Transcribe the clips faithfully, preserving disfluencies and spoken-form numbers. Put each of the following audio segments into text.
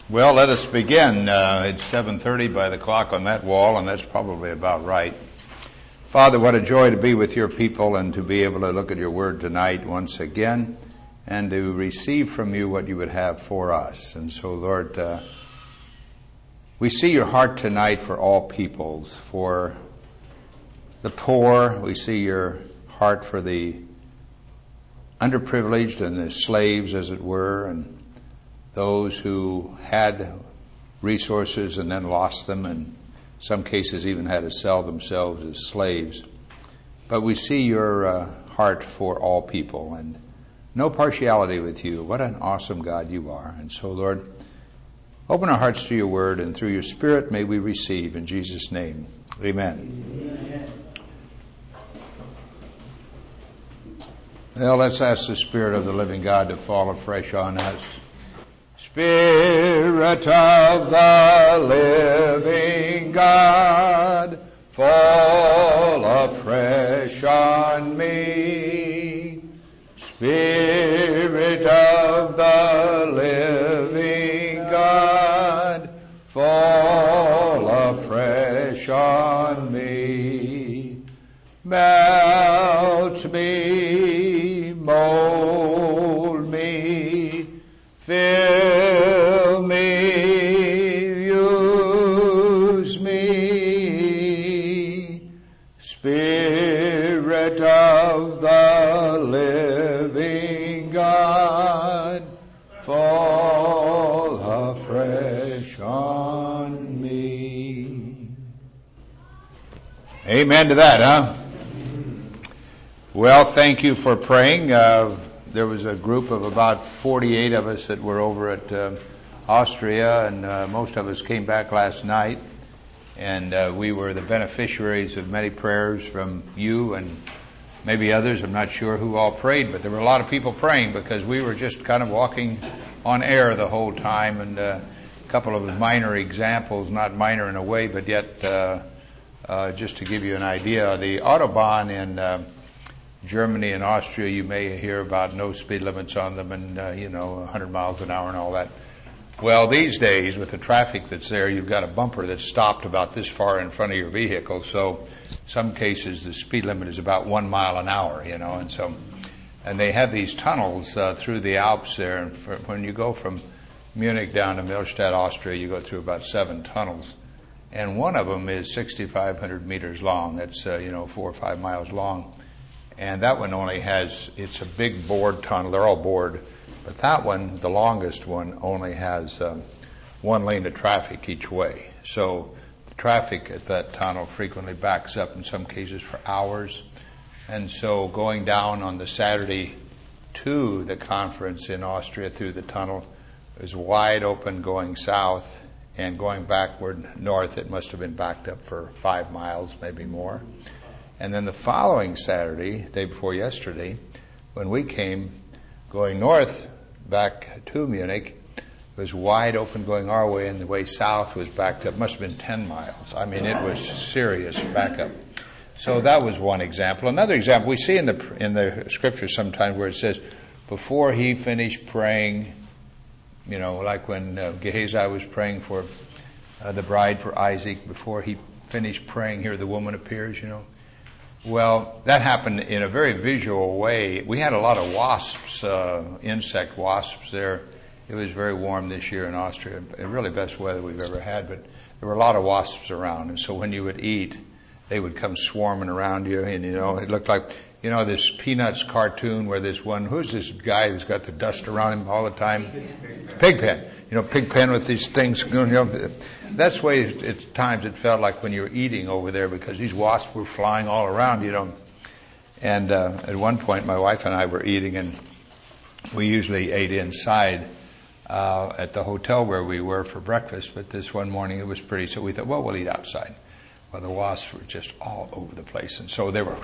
Well, let us begin. Uh, it's seven thirty by the clock on that wall, and that's probably about right. Father, what a joy to be with your people and to be able to look at your word tonight once again and to receive from you what you would have for us. And so, Lord, uh, we see your heart tonight for all peoples, for the poor. We see your heart for the underprivileged and the slaves, as it were, and those who had resources and then lost them, and in some cases even had to sell themselves as slaves. But we see your uh, heart for all people and no partiality with you. What an awesome God you are. And so, Lord, open our hearts to your word, and through your Spirit may we receive. In Jesus' name, amen. Amen. Well, let's ask the Spirit of the living God to fall afresh on us. Spirit of the living God, fall afresh on me. Spirit of the living God, fall afresh on me. Melt me, mold me, fill me, use me. Spirit of the living God, fall afresh on me. Amen to that, huh? Well, thank you for praying. Uh, There was a group of about forty-eight of us that were over at uh, Austria, and uh, most of us came back last night. And uh, we were the beneficiaries of many prayers from you and maybe others. I'm not sure who all prayed, but there were a lot of people praying because we were just kind of walking on air the whole time. And uh, a couple of minor examples, not minor in a way, but yet uh, uh, just to give you an idea, the Autobahn in uh, Germany and Austria, you may hear about no speed limits on them and, uh, you know, one hundred miles an hour and all that. Well, these days, with the traffic that's there, you've got a bumper that's stopped about this far in front of your vehicle. So some cases, the speed limit is about one mile an hour, you know, and so, and they have these tunnels uh, through the Alps there. And for, when you go from Munich down to Millstatt, Austria, you go through about seven tunnels. And one of them is sixty-five hundred meters long. That's, uh, you know, four or five miles long. And that one only has, it's a big bored tunnel. They're all bored. But that one, the longest one, only has um, one lane of traffic each way. So the traffic at that tunnel frequently backs up in some cases for hours. And so going down on the Saturday to the conference in Austria through the tunnel was wide open going south, and going backward north, it must have been backed up for five miles, maybe more. And then the following Saturday, day before yesterday, when we came going north back to Munich, it was wide open going our way, and the way south was backed up. Must have been ten miles. I mean, it was serious backup. So that was one example. Another example, we see in the in the scripture sometimes where it says, before he finished praying, you know, like when uh, Gehazi was praying for uh, the bride for Isaac, before he finished praying, here the woman appears, you know. Well, that happened in a very visual way. We had a lot of wasps, uh, insect wasps there. It was very warm this year in Austria, really best weather we've ever had, but there were a lot of wasps around. And so when you would eat, they would come swarming around you, and, you know, it looked like, you know, this Peanuts cartoon where this one, who's this guy who's got the dust around him all the time? Pigpen. You know, Pigpen with these things, you know, that's the way at times it felt like when you were eating over there, because these wasps were flying all around, you know. And uh, at one point, my wife and I were eating, and we usually ate inside uh, at the hotel where we were for breakfast, but this one morning it was pretty, so we thought, well, we'll eat outside. Well, the wasps were just all over the place, and so they were,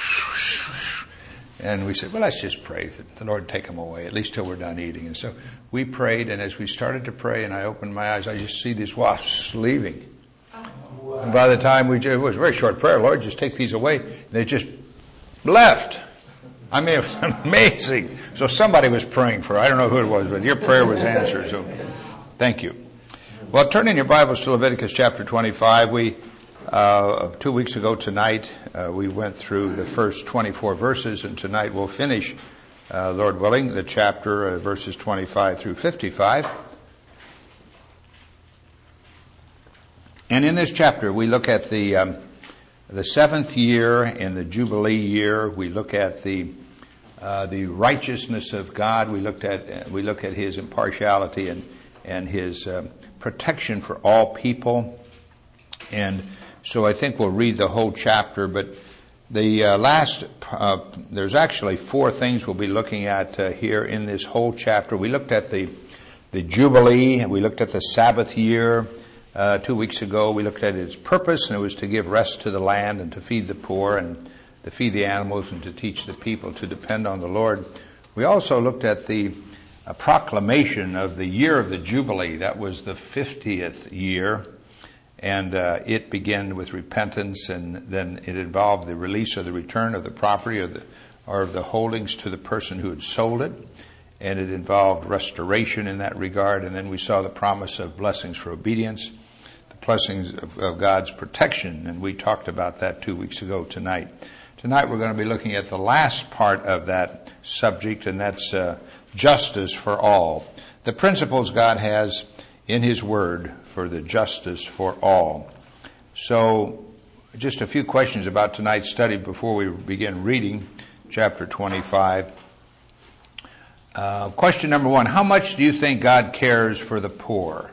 and we said, well, let's just pray that the Lord take them away, at least till we're done eating. And so we prayed, and as we started to pray and I opened my eyes, I just see these wasps leaving. Wow. And by the time we, it was a very short prayer, Lord, just take these away. They just left. I mean, it was amazing. So somebody was praying for her. I don't know who it was, but your prayer was answered. So thank you. Well, turn in your Bibles to Leviticus chapter twenty-five. We, uh, two weeks ago tonight, uh, we went through the first twenty-four verses, and tonight we'll finish, uh, Lord willing, the chapter, uh, verses twenty-five through fifty-five. And in this chapter, we look at the, um, the seventh year and the Jubilee year. We look at the, uh, the righteousness of God. We looked at, uh, we look at His impartiality and, and His, um, protection for all people. And so I think we'll read the whole chapter, but the uh, last, uh, there's actually four things we'll be looking at uh, here in this whole chapter. We looked at the, the Jubilee, and we looked at the Sabbath year. Uh, two weeks ago, we looked at its purpose, and it was to give rest to the land and to feed the poor and to feed the animals and to teach the people to depend on the Lord. We also looked at the a proclamation of the year of the Jubilee. That was the fiftieth year, and uh, it began with repentance, and then it involved the release or the return of the property or the or of the holdings to the person who had sold it, and it involved restoration in that regard. And then we saw the promise of blessings for obedience, the blessings of, of God's protection, and we talked about that two weeks ago tonight. Tonight we're going to be looking at the last part of that subject, and that's uh, justice for all. The principles God has in His Word for the justice for all. So, just a few questions about tonight's study before we begin reading chapter twenty-five. Uh, question number one, how much do you think God cares for the poor?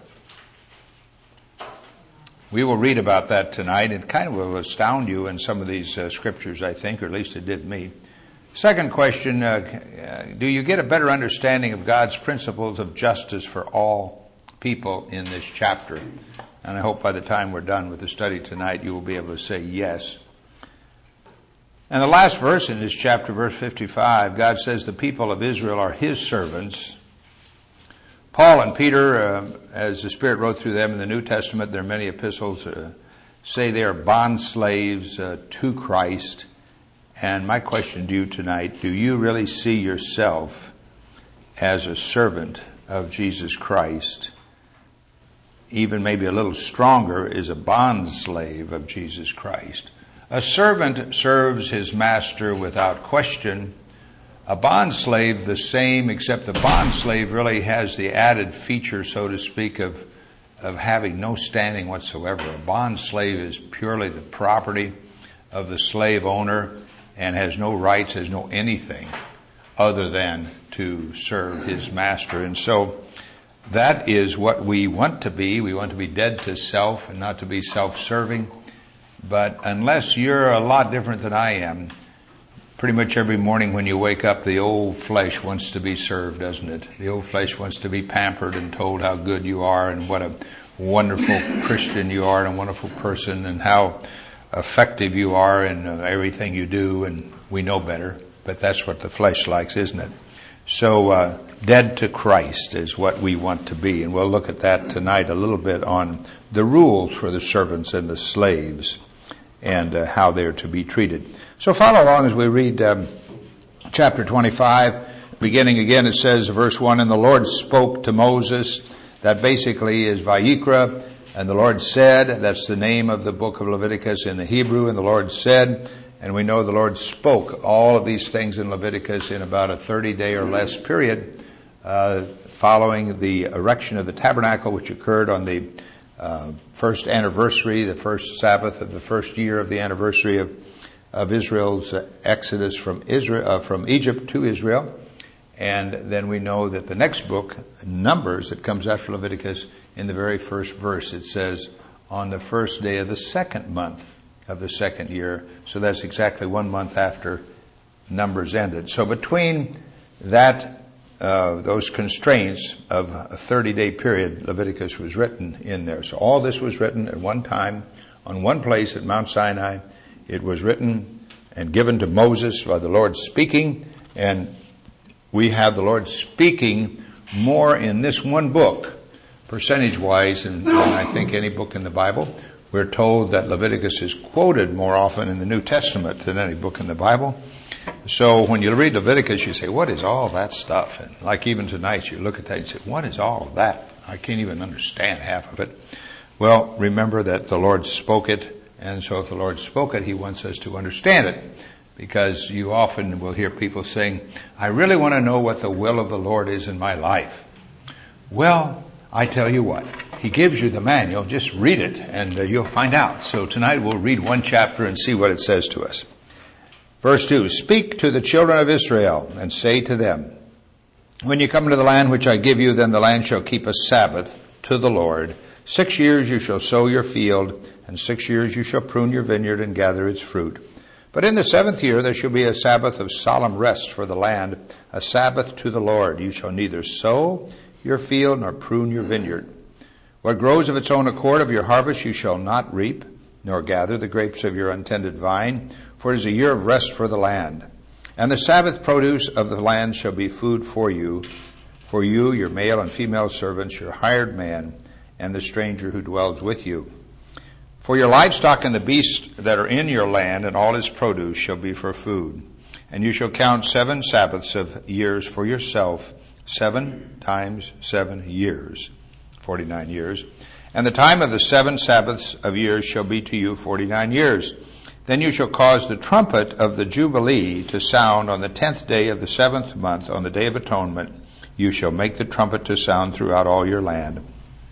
We will read about that tonight. It kind of will astound you in some of these uh, scriptures, I think, or at least it did me. Second question, uh, do you get a better understanding of God's principles of justice for all people in this chapter? And I hope by the time we're done with the study tonight, you will be able to say yes. And the last verse in this chapter, verse fifty-five, God says the people of Israel are His servants. Paul and Peter, uh, as the Spirit wrote through them in the New Testament, there are many epistles, uh, say they are bond slaves uh, to Christ. And my question to you tonight, do you really see yourself as a servant of Jesus Christ? Even maybe a little stronger is a bond slave of Jesus Christ. A servant serves his master without question. A bond slave the same, except the bond slave really has the added feature, so to speak, of, of having no standing whatsoever. A bond slave is purely the property of the slave owner, and has no rights, has no anything other than to serve his master. And so that is what we want to be. We want to be dead to self and not to be self-serving. But unless you're a lot different than I am, pretty much every morning when you wake up, the old flesh wants to be served, doesn't it? The old flesh wants to be pampered and told how good you are and what a wonderful Christian you are and a wonderful person and how effective you are in uh, everything you do, and we know better, but that's what the flesh likes, isn't it? So, uh, dead to Christ is what we want to be, and we'll look at that tonight a little bit on the rules for the servants and the slaves and uh, how they're to be treated. So follow along as we read um, chapter twenty-five. Beginning again, it says, verse one, and the Lord spoke to Moses. That basically is Vayikra. And the Lord said, that's the name of the book of Leviticus in the Hebrew, and the Lord said, and we know the Lord spoke all of these things in Leviticus in about a thirty-day or less period, uh, following the erection of the tabernacle, which occurred on the uh, first anniversary, the first Sabbath of the first year of the anniversary of, of Israel's exodus from Israel, uh, from Egypt to Israel. And then we know that the next book, Numbers, that comes after Leviticus, in the very first verse, it says, on the first day of the second month of the second year. So that's exactly one month after Numbers ended. So between that, uh, those constraints of a thirty-day period, Leviticus was written in there. So all this was written at one time, on one place at Mount Sinai. It was written and given to Moses by the Lord speaking, and we have the Lord speaking more in this one book, percentage-wise, than I think any book in the Bible. We're told that Leviticus is quoted more often in the New Testament than any book in the Bible. So when you read Leviticus, you say, what is all that stuff? And like even tonight, you look at that and say, what is all of that? I can't even understand half of it. Well, remember that the Lord spoke it, and so if the Lord spoke it, He wants us to understand it. Because you often will hear people saying, I really want to know what the will of the Lord is in my life. Well, I tell you what, He gives you the manual, just read it and uh, you'll find out. So tonight we'll read one chapter and see what it says to us. Verse two, speak to the children of Israel and say to them, when you come into the land which I give you, then the land shall keep a Sabbath to the Lord. Six years you shall sow your field, and six years you shall prune your vineyard and gather its fruit. But in the seventh year there shall be a Sabbath of solemn rest for the land, a Sabbath to the Lord. You shall neither sow your field nor prune your vineyard. What grows of its own accord of your harvest you shall not reap, nor gather the grapes of your untended vine, for it is a year of rest for the land. And the Sabbath produce of the land shall be food for you, for you, your male and female servants, your hired man, and the stranger who dwells with you. For your livestock and the beasts that are in your land and all its produce shall be for food. And you shall count seven Sabbaths of years for yourself, seven times seven years, forty-nine years. And the time of the seven Sabbaths of years shall be to you forty-nine years. Then you shall cause the trumpet of the Jubilee to sound on the tenth day of the seventh month, on the day of atonement. You shall make the trumpet to sound throughout all your land.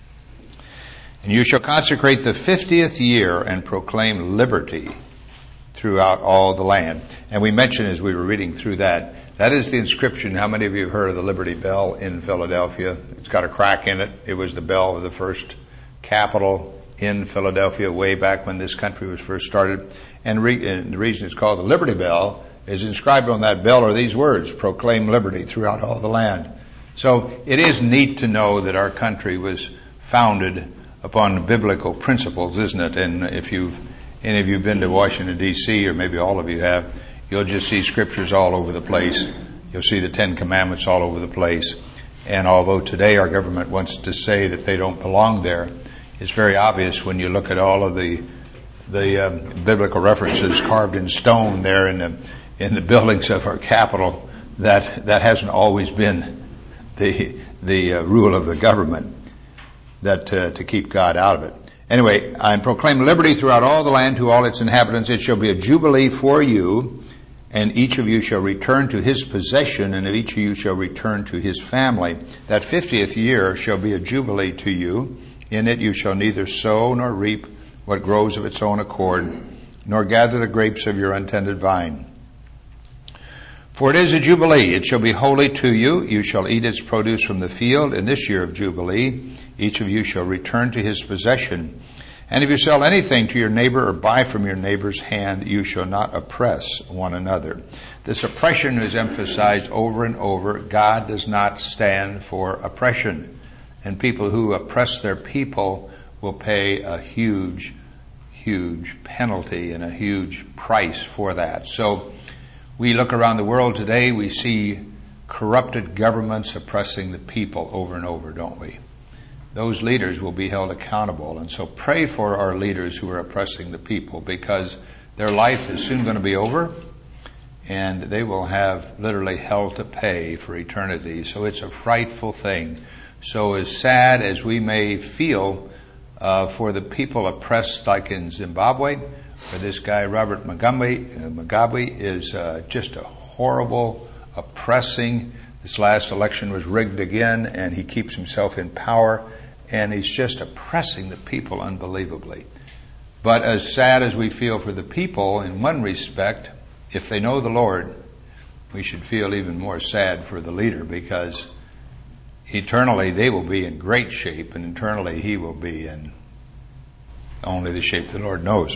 And you shall consecrate the fiftieth year and proclaim liberty throughout all the land. And we mentioned as we were reading through that, that is the inscription. How many of you have heard of the Liberty Bell in Philadelphia? It's got a crack in it. It was the bell of the first Capitol in Philadelphia way back when this country was first started. And, re- and the reason it's called the Liberty Bell is inscribed on that bell are these words, proclaim liberty throughout all the land. So it is neat to know that our country was founded upon biblical principles, isn't it? And if you've, any of you have been to Washington, D C, or maybe all of you have, you'll just see scriptures all over the place. You'll see the Ten Commandments all over the place. And although today our government wants to say that they don't belong there, it's very obvious when you look at all of the the um, biblical references carved in stone there in the in the buildings of our Capitol that that hasn't always been the the uh, rule of the government. That uh, to keep God out of it. Anyway, I proclaim liberty throughout all the land to all its inhabitants. It shall be a jubilee for you, and each of you shall return to his possession, and each of you shall return to his family. That fiftieth year shall be a jubilee to you. In it you shall neither sow nor reap what grows of its own accord, nor gather the grapes of your untended vine. For it is a jubilee, it shall be holy to you. You shall eat its produce from the field in this year of jubilee. Each of you shall return to his possession. And if you sell anything to your neighbor or buy from your neighbor's hand, you shall not oppress one another. This oppression is emphasized over and over. God does not stand for oppression. And people who oppress their people will pay a huge, huge penalty and a huge price for that. So, we look around the world today, we see corrupted governments oppressing the people over and over, don't we? Those leaders will be held accountable. And so pray for our leaders who are oppressing the people, because their life is soon going to be over and they will have literally hell to pay for eternity. So it's a frightful thing. So as sad as we may feel uh, for the people oppressed like in Zimbabwe, for this guy, Robert Mugabe, uh, Mugabe is uh, just a horrible, oppressing. This last election was rigged again, and he keeps himself in power, and he's just oppressing the people unbelievably. But as sad as we feel for the people, in one respect, if they know the Lord, we should feel even more sad for the leader, because eternally they will be in great shape, and eternally he will be in only the shape the Lord knows.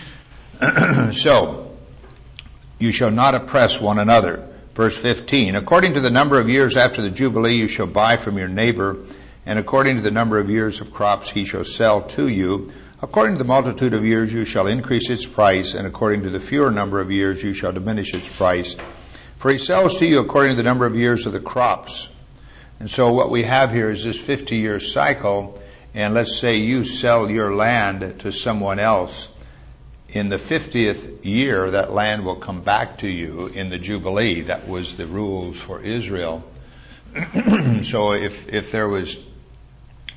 So, you shall not oppress one another. Verse fifteen, according to the number of years after the Jubilee you shall buy from your neighbor, and according to the number of years of crops he shall sell to you. According to the multitude of years you shall increase its price, and according to the fewer number of years you shall diminish its price. For he sells to you according to the number of years of the crops. And so what we have here is this fifty-year cycle, and let's say you sell your land to someone else. In the fiftieth year, that land will come back to you in the Jubilee. That was the rules for Israel. So if if there was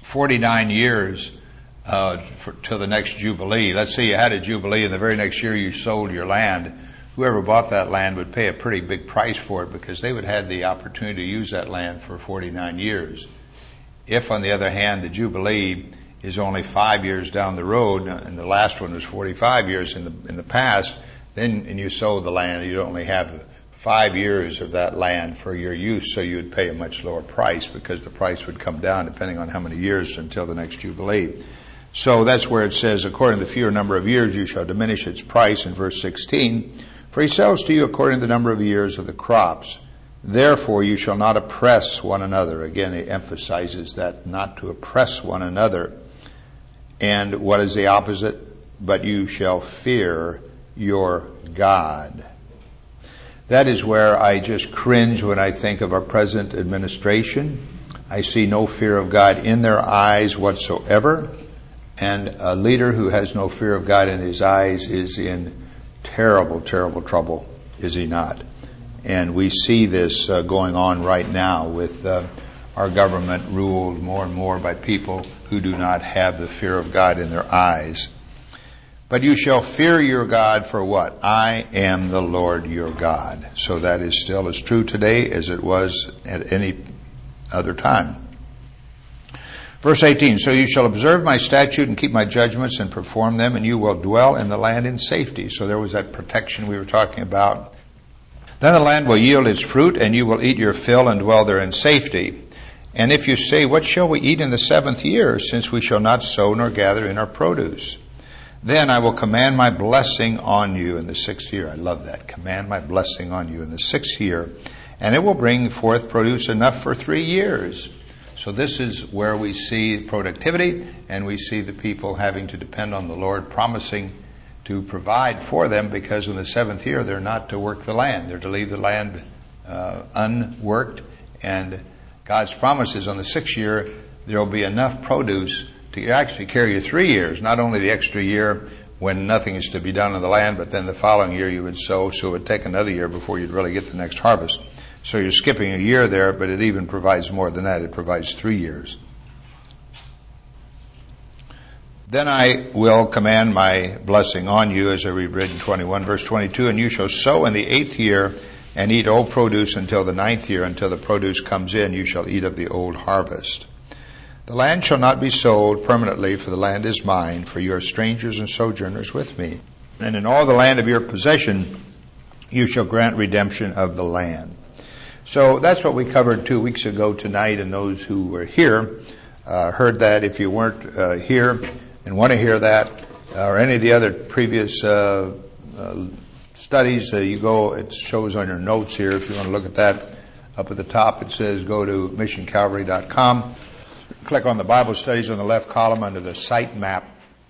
forty-nine years uh, for, till the next Jubilee. Let's say you had a Jubilee and the very next year you sold your land. Whoever bought that land would pay a pretty big price for it because they would have the opportunity to use that land for forty-nine years. If, on the other hand, the Jubilee is only five years down the road, and the last one was forty-five years in the in the past, then and you sold the land, you'd only have five years of that land for your use, so you would pay a much lower price because the price would come down depending on how many years until the next Jubilee. So that's where it says, according to the fewer number of years you shall diminish its price in verse sixteen. For he sells to you according to the number of years of the crops. Therefore you shall not oppress one another. Again, he emphasizes that, not to oppress one another. And what is the opposite? But you shall fear your God. That is where I just cringe when I think of our present administration. I see no fear of God in their eyes whatsoever. And a leader who has no fear of God in his eyes is in terrible, terrible trouble, is he not? And we see this uh, going on right now with uh, our government ruled more and more by people who do not have the fear of God in their eyes. But you shall fear your God for what? I am the Lord your God. So that is still as true today as it was at any other time. Verse eighteen, so you shall observe my statute and keep my judgments and perform them, and you will dwell in the land in safety. So there was that protection we were talking about. Then the land will yield its fruit, and you will eat your fill and dwell there in safety. And if you say, what shall we eat in the seventh year, since we shall not sow nor gather in our produce? Then I will command my blessing on you in the sixth year. I love that. Command my blessing on you in the sixth year. And it will bring forth produce enough for three years. So this is where we see productivity, and we see the people having to depend on the Lord, promising to provide for them, because in the seventh year they're not to work the land. They're to leave the land uh, unworked. And God's promise is on the sixth year there will be enough produce to actually carry you three years, not only the extra year when nothing is to be done in the land, but then the following year you would sow, so it would take another year before you'd really get the next harvest. So you're skipping a year there, but it even provides more than that. It provides three years. Then I will command my blessing on you, as I read in twenty-one, verse twenty-two, and you shall sow in the eighth year and eat old produce until the ninth year. Until the produce comes in, you shall eat of the old harvest. The land shall not be sold permanently, for the land is mine, for you are strangers and sojourners with me. And in all the land of your possession, you shall grant redemption of the land. So that's what we covered two weeks ago tonight, and those who were here uh, heard that. If you weren't uh, here and want to hear that, uh, or any of the other previous uh, uh, studies, uh, you go, it shows on your notes here. If you want to look at that, up at the top it says go to mission calvary dot com. Click on the Bible studies on the left column under the site map,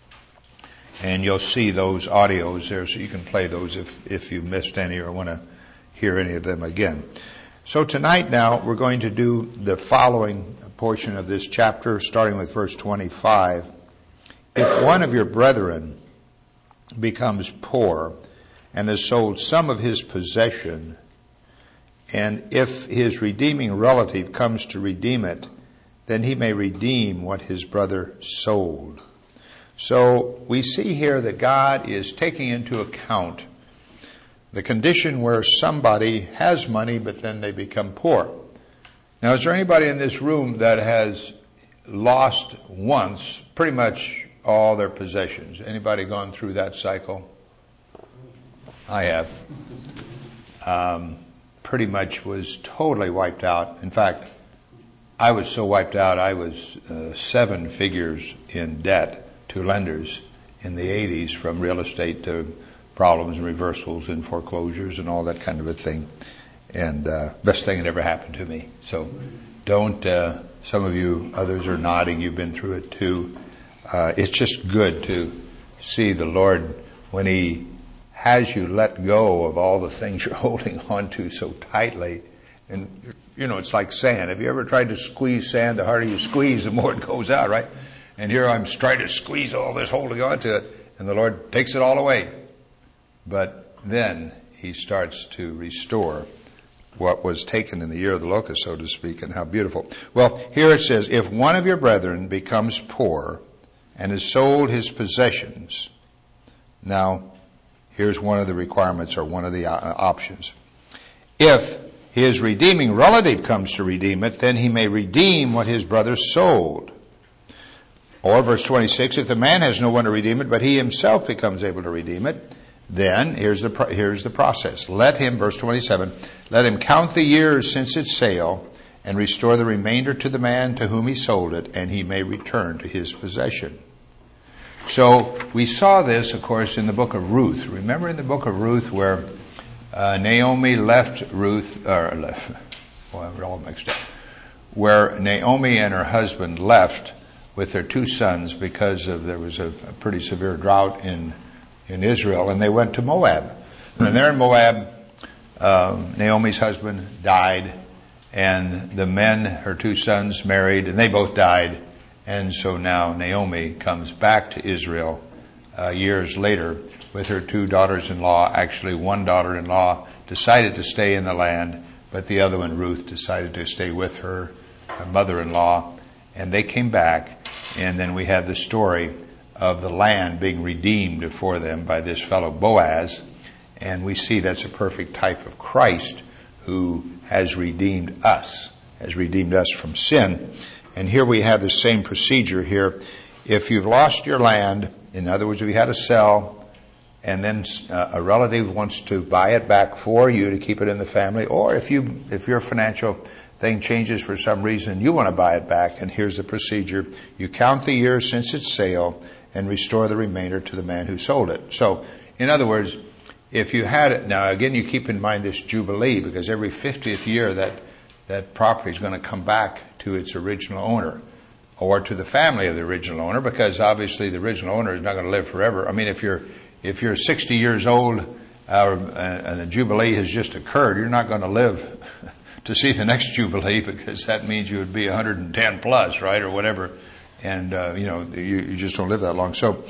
and you'll see those audios there, so you can play those if, if you missed any or want to hear any of them again. So tonight now we're going to do the following portion of this chapter, starting with verse twenty-five. If one of your brethren becomes poor and has sold some of his possession, and if his redeeming relative comes to redeem it, then he may redeem what his brother sold. So we see here that God is taking into account the condition where somebody has money, but then they become poor. Now, is there anybody in this room that has lost once pretty much all their possessions? Anybody gone through that cycle? I have. Um, pretty much was totally wiped out. In fact, I was so wiped out, I was uh, seven figures in debt to lenders in the eighties, from real estate to problems and reversals and foreclosures and all that kind of a thing. And uh best thing that ever happened to me. So don't, uh some of you, others are nodding, you've been through it too. Uh it's just good to see the Lord when He has you let go of all the things you're holding on to so tightly. And, you know, it's like sand. Have you ever tried to squeeze sand? The harder you squeeze, the more it goes out, right? And here I'm trying to squeeze all this, holding on to it, and the Lord takes it all away. But then He starts to restore what was taken in the year of the locust, so to speak, and how beautiful. Well, here it says, if one of your brethren becomes poor and has sold his possessions. Now, here's one of the requirements or one of the uh, options. If his redeeming relative comes to redeem it, then he may redeem what his brother sold. Or verse twenty-six, if the man has no one to redeem it, but he himself becomes able to redeem it, then here's the here's the process. Let him, verse twenty-seven, let him count the years since its sale and restore the remainder to the man to whom he sold it, and he may return to his possession. So we saw this, of course, in the book of Ruth. Remember in the book of Ruth where uh, Naomi left Ruth, or left, well, I'm all mixed up, where Naomi and her husband left with their two sons because of there was a, a pretty severe drought in in Israel, and they went to Moab. And there in Moab, um, Naomi's husband died, and the men, her two sons, married, and they both died. And so now Naomi comes back to Israel uh, years later with her two daughters-in-law. Actually, one daughter-in-law decided to stay in the land, but the other one, Ruth, decided to stay with her, her mother-in-law. And they came back, and then we have the story of the land being redeemed for them by this fellow Boaz. And we see that's a perfect type of Christ who has redeemed us, has redeemed us from sin. And here we have the same procedure here. If you've lost your land, in other words, if you had to sell, and then uh, a relative wants to buy it back for you to keep it in the family, or if you, if your financial thing changes for some reason, you want to buy it back, and here's the procedure. You count the years since its sale and restore the remainder to the man who sold it. So, in other words, if you had it, now again you keep in mind this Jubilee, because every fiftieth year that, that property is going to come back to its original owner, or to the family of the original owner, because obviously the original owner is not going to live forever. I mean, if you're, if you're sixty years old, uh, and the Jubilee has just occurred, you're not going to live to see the next Jubilee, because that means you would be one hundred ten plus, right, or whatever. And, uh, you know, you, you just don't live that long. So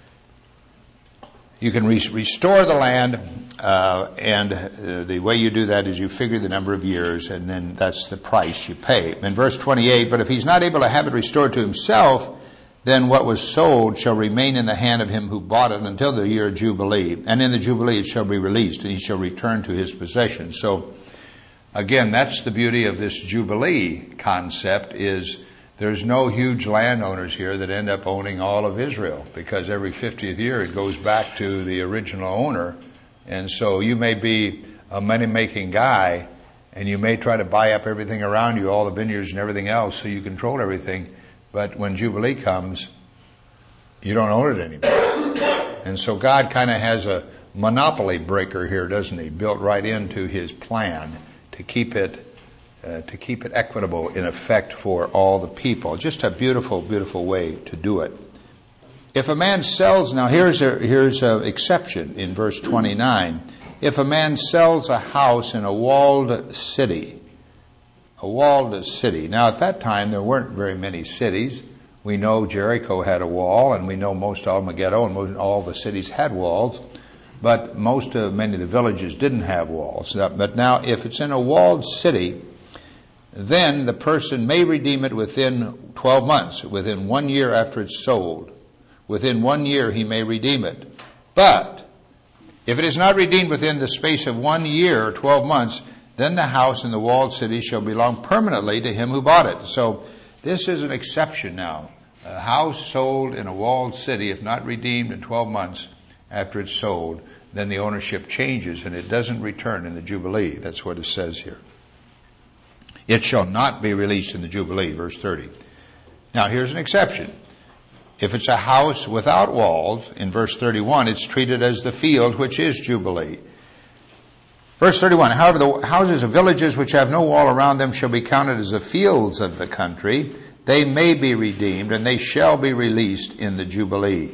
you can re- restore the land, uh, and uh, the way you do that is you figure the number of years, and then that's the price you pay. In verse twenty-eight, but if he's not able to have it restored to himself, then what was sold shall remain in the hand of him who bought it until the year of Jubilee. And in the Jubilee it shall be released, and he shall return to his possession. So, again, that's the beauty of this Jubilee concept, is there's no huge landowners here that end up owning all of Israel, because every fiftieth year it goes back to the original owner. And so you may be a money-making guy, and you may try to buy up everything around you, all the vineyards and everything else, so you control everything. But when Jubilee comes, you don't own it anymore. And so God kind of has a monopoly breaker here, doesn't he? Built right into his plan to keep it Uh, to keep it equitable in effect for all the people. Just a beautiful, beautiful way to do it. If a man sells, now here's a, here's a exception in verse twenty-nine. If a man sells a house in a walled city, a walled city. Now at that time there weren't very many cities. We know Jericho had a wall, and we know most all Megiddo and most, all the cities had walls. But most of, many of the villages didn't have walls. But now if it's in a walled city, then the person may redeem it within twelve months, within one year after it's sold. Within one year he may redeem it. But if it is not redeemed within the space of one year or twelve months, then the house in the walled city shall belong permanently to him who bought it. So this is an exception now. A house sold in a walled city, if not redeemed in twelve months after it's sold, then the ownership changes and it doesn't return in the Jubilee. That's what it says here. It shall not be released in the Jubilee, verse thirty. Now here's an exception. If it's a house without walls, in verse thirty-one, it's treated as the field, which is Jubilee. Verse thirty-one, however, the houses of villages which have no wall around them shall be counted as the fields of the country. They may be redeemed, and they shall be released in the Jubilee.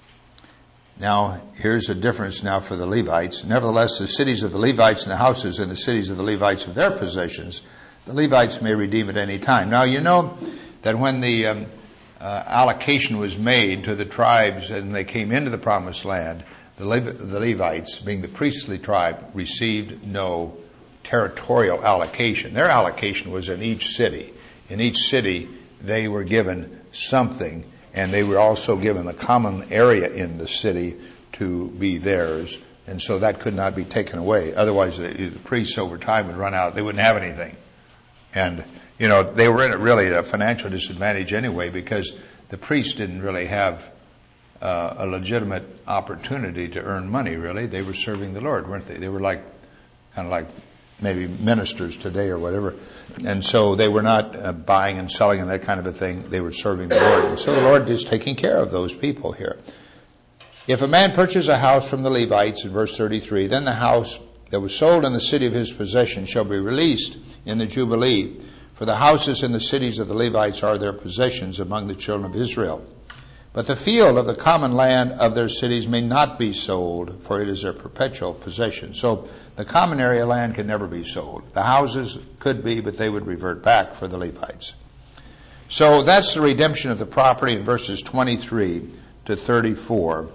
Now, here's a difference now for the Levites. Nevertheless, the cities of the Levites and the houses and the cities of the Levites of their possessions, the Levites may redeem at any time. Now, you know that when the um, uh, allocation was made to the tribes and they came into the promised land, the, Le- the Levites, being the priestly tribe, received no territorial allocation. Their allocation was in each city. In each city, they were given something, and they were also given the common area in the city to be theirs, and so that could not be taken away. Otherwise, the, the priests over time would run out. They wouldn't have anything. And, you know, they were in a really a financial disadvantage anyway, because the priests didn't really have uh, a legitimate opportunity to earn money, really. They were serving the Lord, weren't they? They were like, kind of like maybe ministers today or whatever. And so they were not uh, buying and selling and that kind of a thing. They were serving the Lord. And so the Lord is taking care of those people here. If a man purchase a house from the Levites, in verse thirty-three, then the house that was sold in the city of his possession shall be released in the Jubilee. For the houses in the cities of the Levites are their possessions among the children of Israel. But the field of the common land of their cities may not be sold, for it is their perpetual possession. So the common area land can never be sold. The houses could be, but they would revert back for the Levites. So that's the redemption of the property in verses twenty-three to thirty-four.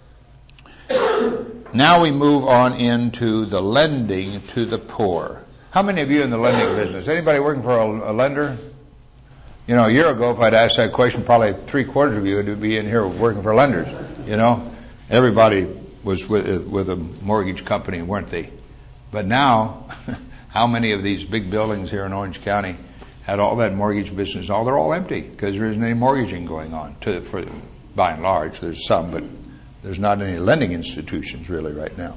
Now we move on into the lending to the poor. How many of you in the lending business? Anybody working for a, a lender? You know, a year ago, if I'd asked that question, probably three quarters of you would be in here working for lenders. You know, everybody was with, with a mortgage company, weren't they? But now, how many of these big buildings here in Orange County had all that mortgage business? All they're all empty because there isn't any mortgaging going on. To, for by and large, there's some, but there's not any lending institutions really right now.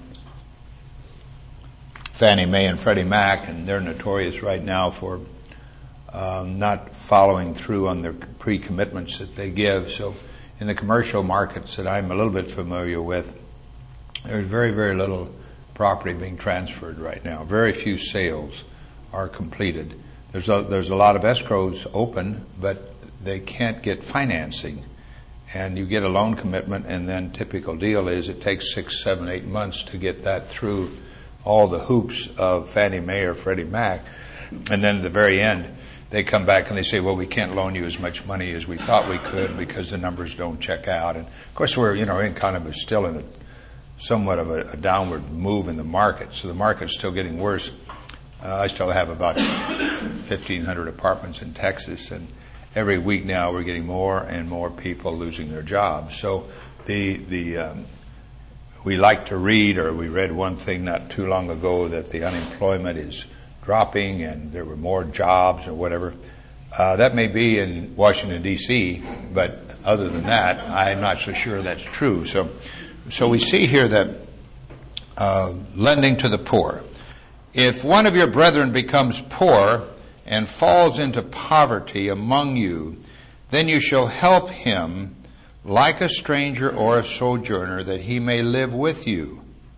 Fannie Mae and Freddie Mac, and they're notorious right now for um, not following through on their pre-commitments that they give. So in the commercial markets that I'm a little bit familiar with, there's very, very little property being transferred right now. Very few sales are completed. There's a, there's a lot of escrows open, but they can't get financing. And you get a loan commitment, and then typical deal is it takes six, seven, eight months to get that through all the hoops of Fannie Mae or Freddie Mac. And then at the very end, they come back and they say, well, we can't loan you as much money as we thought we could because the numbers don't check out. And of course, we're, you know, in kind of a, still in a somewhat of a, a downward move in the market. So the market's still getting worse. Uh, I still have about fifteen hundred apartments in Texas, and every week now we're getting more and more people losing their jobs. So the, the, um, we like to read, or we read one thing not too long ago, that the unemployment is dropping and there were more jobs or whatever. Uh, that may be in Washington, D C, but other than that, I'm not so sure that's true. So, so we see here that uh, lending to the poor. If one of your brethren becomes poor and falls into poverty among you, then you shall help him like a stranger or a sojourner, that he may live with you.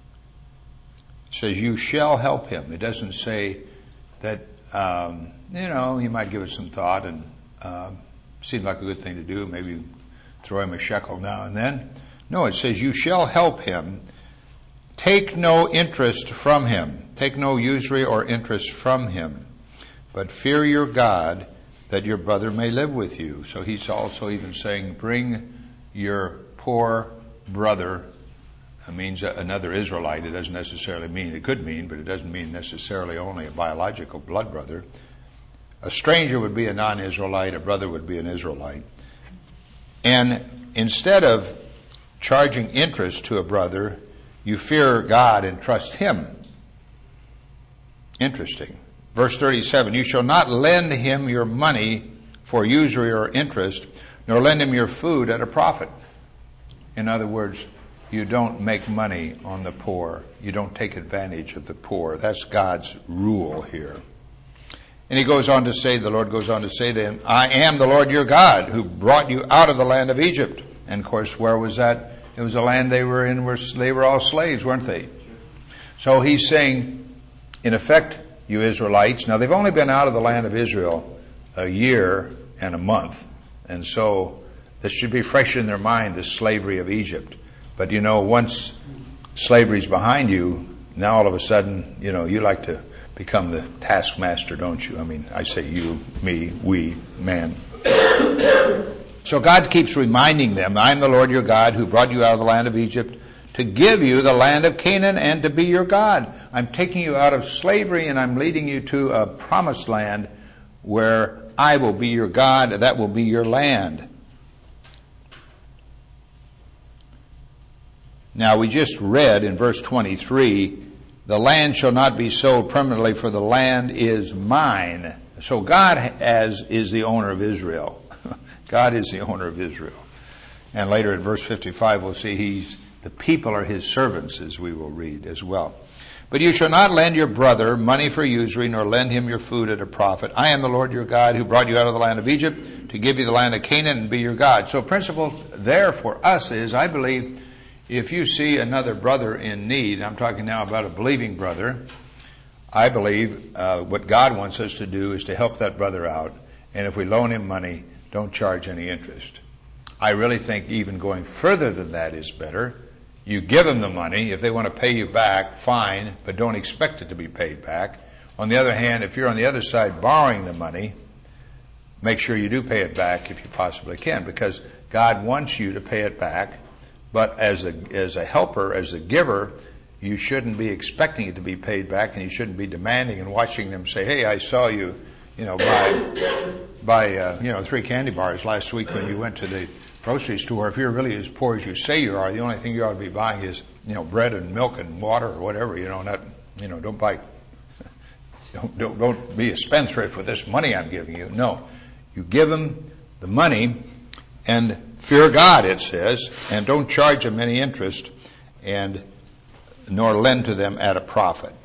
It says you shall help him. It doesn't say that, um, you know, you might give it some thought and uh, seems like a good thing to do. Maybe throw him a shekel now and then. No, it says you shall help him. Take no interest from him. Take no usury or interest from him. But fear your God, that your brother may live with you. So he's also even saying, bring your poor brother. It means another Israelite. It doesn't necessarily mean, it could mean, but it doesn't mean necessarily only a biological blood brother. A stranger would be a non-Israelite. A brother would be an Israelite. And instead of charging interest to a brother, you fear God and trust him. Interesting. Verse thirty-seven, you shall not lend him your money for usury or interest, nor lend him your food at a profit. In other words, you don't make money on the poor. You don't take advantage of the poor. That's God's rule here. And he goes on to say, the Lord goes on to say then, I am the Lord your God who brought you out of the land of Egypt. And of course, where was that? It was a land they were in where they were all slaves, weren't they? So he's saying, in effect, you Israelites. Now, they've only been out of the land of Israel a year and a month. And so this should be fresh in their mind, this slavery of Egypt. But, you know, once slavery's behind you, now all of a sudden, you know, you like to become the taskmaster, don't you? I mean, I say you, me, we, man. So God keeps reminding them, I am the Lord your God who brought you out of the land of Egypt to give you the land of Canaan and to be your God. I'm taking you out of slavery and I'm leading you to a promised land where I will be your God, that will be your land. Now we just read in verse twenty-three, the land shall not be sold permanently, for the land is mine. So God as is the owner of Israel. God is the owner of Israel. And later in verse fifty-five we'll see he's, the people are his servants, as we will read as well. But you shall not lend your brother money for usury, nor lend him your food at a profit. I am the Lord your God, who brought you out of the land of Egypt to give you the land of Canaan and be your God. So principle there for us is, I believe, if you see another brother in need, I'm talking now about a believing brother, I believe uh, what God wants us to do is to help that brother out. And if we loan him money, don't charge any interest. I really think even going further than that is better. You give them the money. If they want to pay you back, fine, but don't expect it to be paid back. On the other hand, if you're on the other side borrowing the money, make sure you do pay it back if you possibly can, because God wants you to pay it back. But as a, as a helper, as a giver, you shouldn't be expecting it to be paid back, and you shouldn't be demanding and watching them say, hey, I saw you, you know, buy, buy, uh, you know, three candy bars last week when you went to the grocery store. If you're really as poor as you say you are, the only thing you ought to be buying is, you know, bread and milk and water or whatever, you know, not, you know, don't buy, don't, don't, don't be a spendthrift with this money I'm giving you. No. You give them the money and fear God, it says, and don't charge them any interest, and nor lend to them at a profit.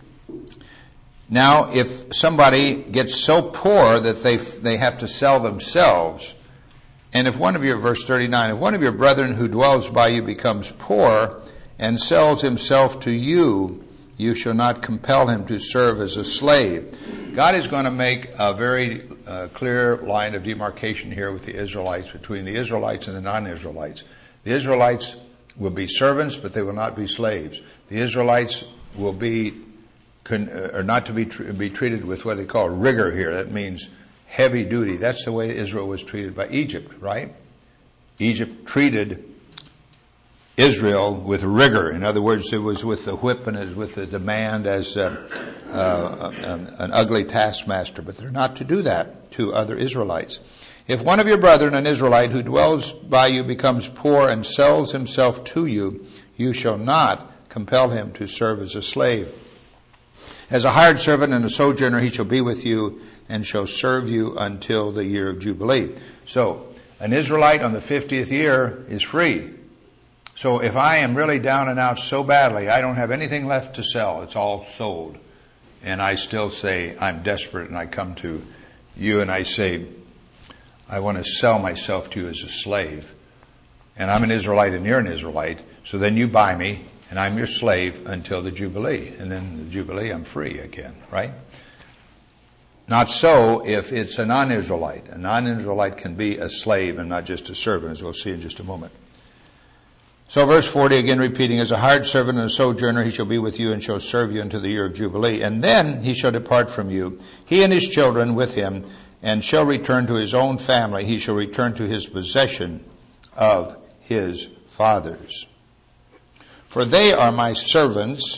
Now, if somebody gets so poor that they they have to sell themselves, and if one of your, verse thirty-nine, if one of your brethren who dwells by you becomes poor and sells himself to you, you shall not compel him to serve as a slave. God is going to make a very uh, clear line of demarcation here with the Israelites, between the Israelites and the non-Israelites. The Israelites will be servants, but they will not be slaves. The Israelites will be, con, uh, are not to be, tr- be treated with what they call rigor here. That means heavy duty. That's the way Israel was treated by Egypt, right? Egypt treated Israel with rigor. In other words, it was with the whip and it was with the demand as uh, uh, an, an ugly taskmaster. But they're not to do that to other Israelites. If one of your brethren, an Israelite who dwells by you, becomes poor and sells himself to you, you shall not compel him to serve as a slave. As a hired servant and a sojourner, he shall be with you and shall serve you until the year of Jubilee. So, an Israelite on the fiftieth year is free. So if I am really down and out so badly, I don't have anything left to sell, it's all sold, and I still say I'm desperate and I come to you and I say, I want to sell myself to you as a slave, and I'm an Israelite and you're an Israelite, so then you buy me and I'm your slave until the Jubilee, and then the Jubilee I'm free again, right? Not so if it's a non-Israelite. A non-Israelite can be a slave and not just a servant, as we'll see in just a moment. So verse forty, again repeating, as a hired servant and a sojourner, he shall be with you and shall serve you until the year of Jubilee. And then he shall depart from you, he and his children with him, and shall return to his own family. He shall return to his possession of his fathers. For they are my servants,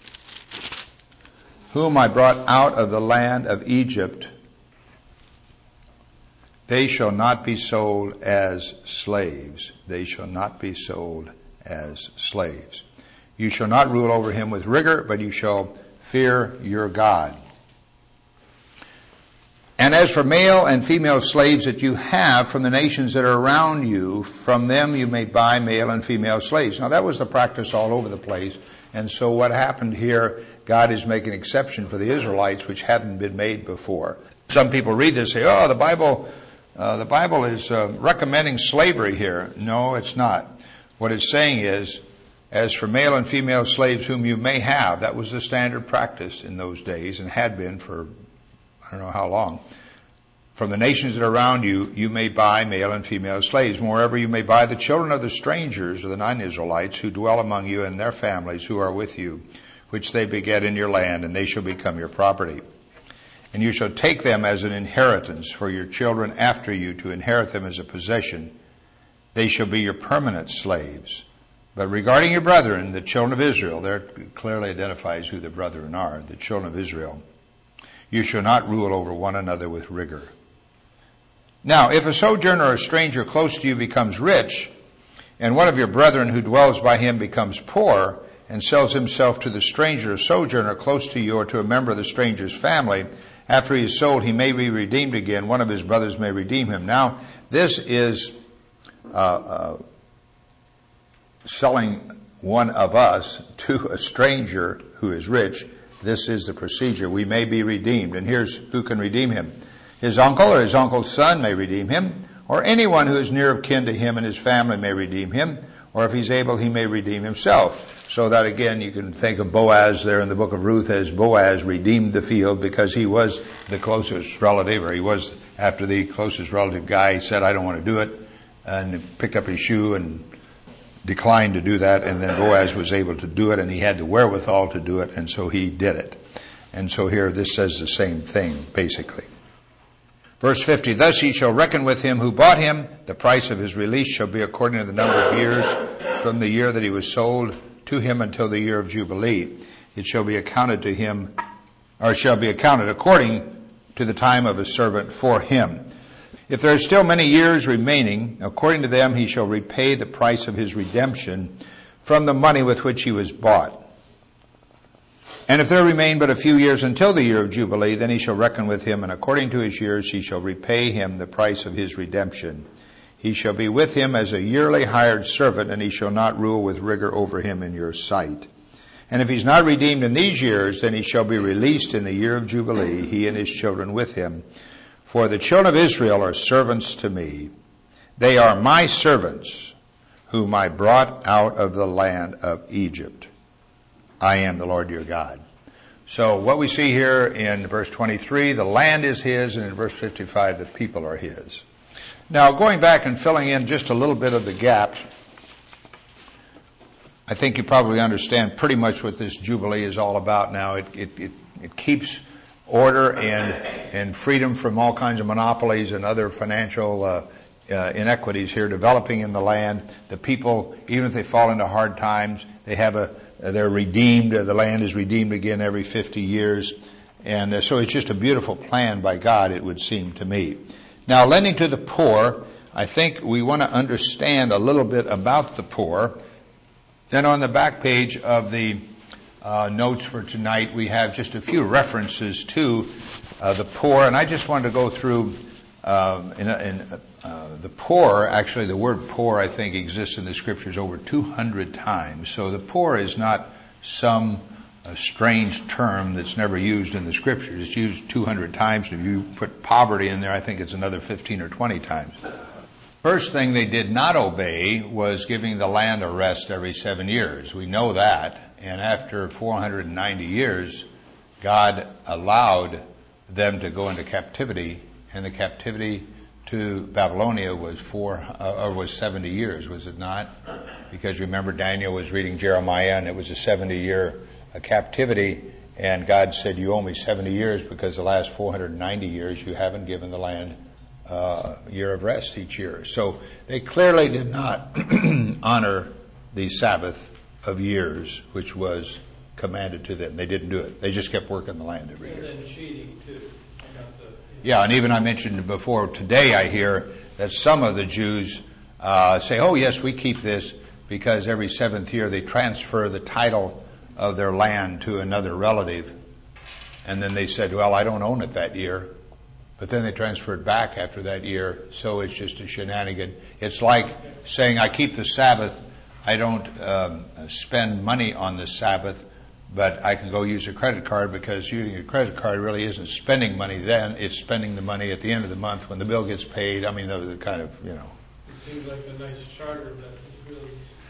whom I brought out of the land of Egypt. They shall not be sold as slaves. They shall not be sold as slaves. You shall not rule over him with rigor, but you shall fear your God. And as for male and female slaves that you have from the nations that are around you, from them you may buy male and female slaves. Now that was the practice all over the place. And so what happened here, God is making an exception for the Israelites, which hadn't been made before. Some people read this and say, oh, the Bible, uh, the Bible is uh, recommending slavery here. No, it's not. What it's saying is, as for male and female slaves whom you may have, that was the standard practice in those days and had been for I don't know how long. From the nations that are around you, you may buy male and female slaves. Moreover, you may buy the children of the strangers, or the non-Israelites, who dwell among you and their families who are with you, which they beget in your land, and they shall become your property. And you shall take them as an inheritance for your children after you, to inherit them as a possession. They shall be your permanent slaves. But regarding your brethren, the children of Israel, there clearly identifies who the brethren are, the children of Israel, you shall not rule over one another with rigor. Now, if a sojourner or a stranger close to you becomes rich, and one of your brethren who dwells by him becomes poor, and sells himself to the stranger or sojourner close to you or to a member of the stranger's family, after he is sold, he may be redeemed again. One of his brothers may redeem him. Now, this is uh, uh, selling one of us to a stranger who is rich. This is the procedure. We may be redeemed. And here's who can redeem him. His uncle or his uncle's son may redeem him, or anyone who is near of kin to him and his family may redeem him, or if he's able, he may redeem himself. So that again, you can think of Boaz there in the book of Ruth as Boaz redeemed the field because he was the closest relative, or he was after the closest relative guy. He said, I don't want to do it, and picked up his shoe and declined to do that. And then Boaz was able to do it, and he had the wherewithal to do it, and so he did it. And so here this says the same thing, basically. Verse fifty, thus he shall reckon with him who bought him. The price of his release shall be according to the number of years from the year that he was sold to him until the year of Jubilee. It shall be accounted to him, or shall be accounted according to the time of his servant for him. If there are still many years remaining, according to them he shall repay the price of his redemption from the money with which he was bought. And if there remain but a few years until the year of Jubilee, then he shall reckon with him, and according to his years he shall repay him the price of his redemption. He shall be with him as a yearly hired servant, and he shall not rule with rigor over him in your sight. And if he's not redeemed in these years, then he shall be released in the year of Jubilee, he and his children with him. For the children of Israel are servants to me. They are my servants, whom I brought out of the land of Egypt. I am the Lord your God. So what we see here in verse twenty-three, the land is his, and in verse fifty-five, the people are his. Now, going back and filling in just a little bit of the gap, I think you probably understand pretty much what this Jubilee is all about now. It, it, it, it keeps order and, and freedom from all kinds of monopolies and other financial uh, uh, inequities here developing in the land. The people, even if they fall into hard times, they have a, they're redeemed. The land is redeemed again every fifty years. And uh, so it's just a beautiful plan by God, it would seem to me. Now, lending to the poor, I think we want to understand a little bit about the poor. Then on the back page of the uh, notes for tonight, we have just a few references to uh, the poor. And I just wanted to go through um, in, in uh, the poor. Actually, the word poor, I think, exists in the scriptures over two hundred times. So the poor is not some uh, strange term that's never used in the scriptures. It's used two hundred times. If you put poverty in there, I think it's another fifteen or twenty times. First thing they did not obey was giving the land a rest every seven years. We know that. And after four hundred ninety years, God allowed them to go into captivity, and the captivity to Babylonia was four, uh, or was seventy years, was it not? Because remember, Daniel was reading Jeremiah, and it was a seventy-year uh, captivity, and God said, you owe me seventy years because the last four hundred ninety years you haven't given the land uh, a year of rest each year. So they clearly did not honor the Sabbath of years, which was commanded to them. They didn't do it. They just kept working the land every year. And then cheating too. Yeah, and even I mentioned before today, I hear that some of the Jews uh, say, oh yes, we keep this because every seventh year they transfer the title of their land to another relative. And then they said, well, I don't own it that year. But then they transfer it back after that year. So it's just a shenanigan. It's like saying, I keep the Sabbath. I don't um, spend money on the Sabbath, but I can go use a credit card because using a credit card really isn't spending money then. It's spending the money at the end of the month when the bill gets paid. I mean, those are kind of, you know. It seems like a nice charter, but it's really...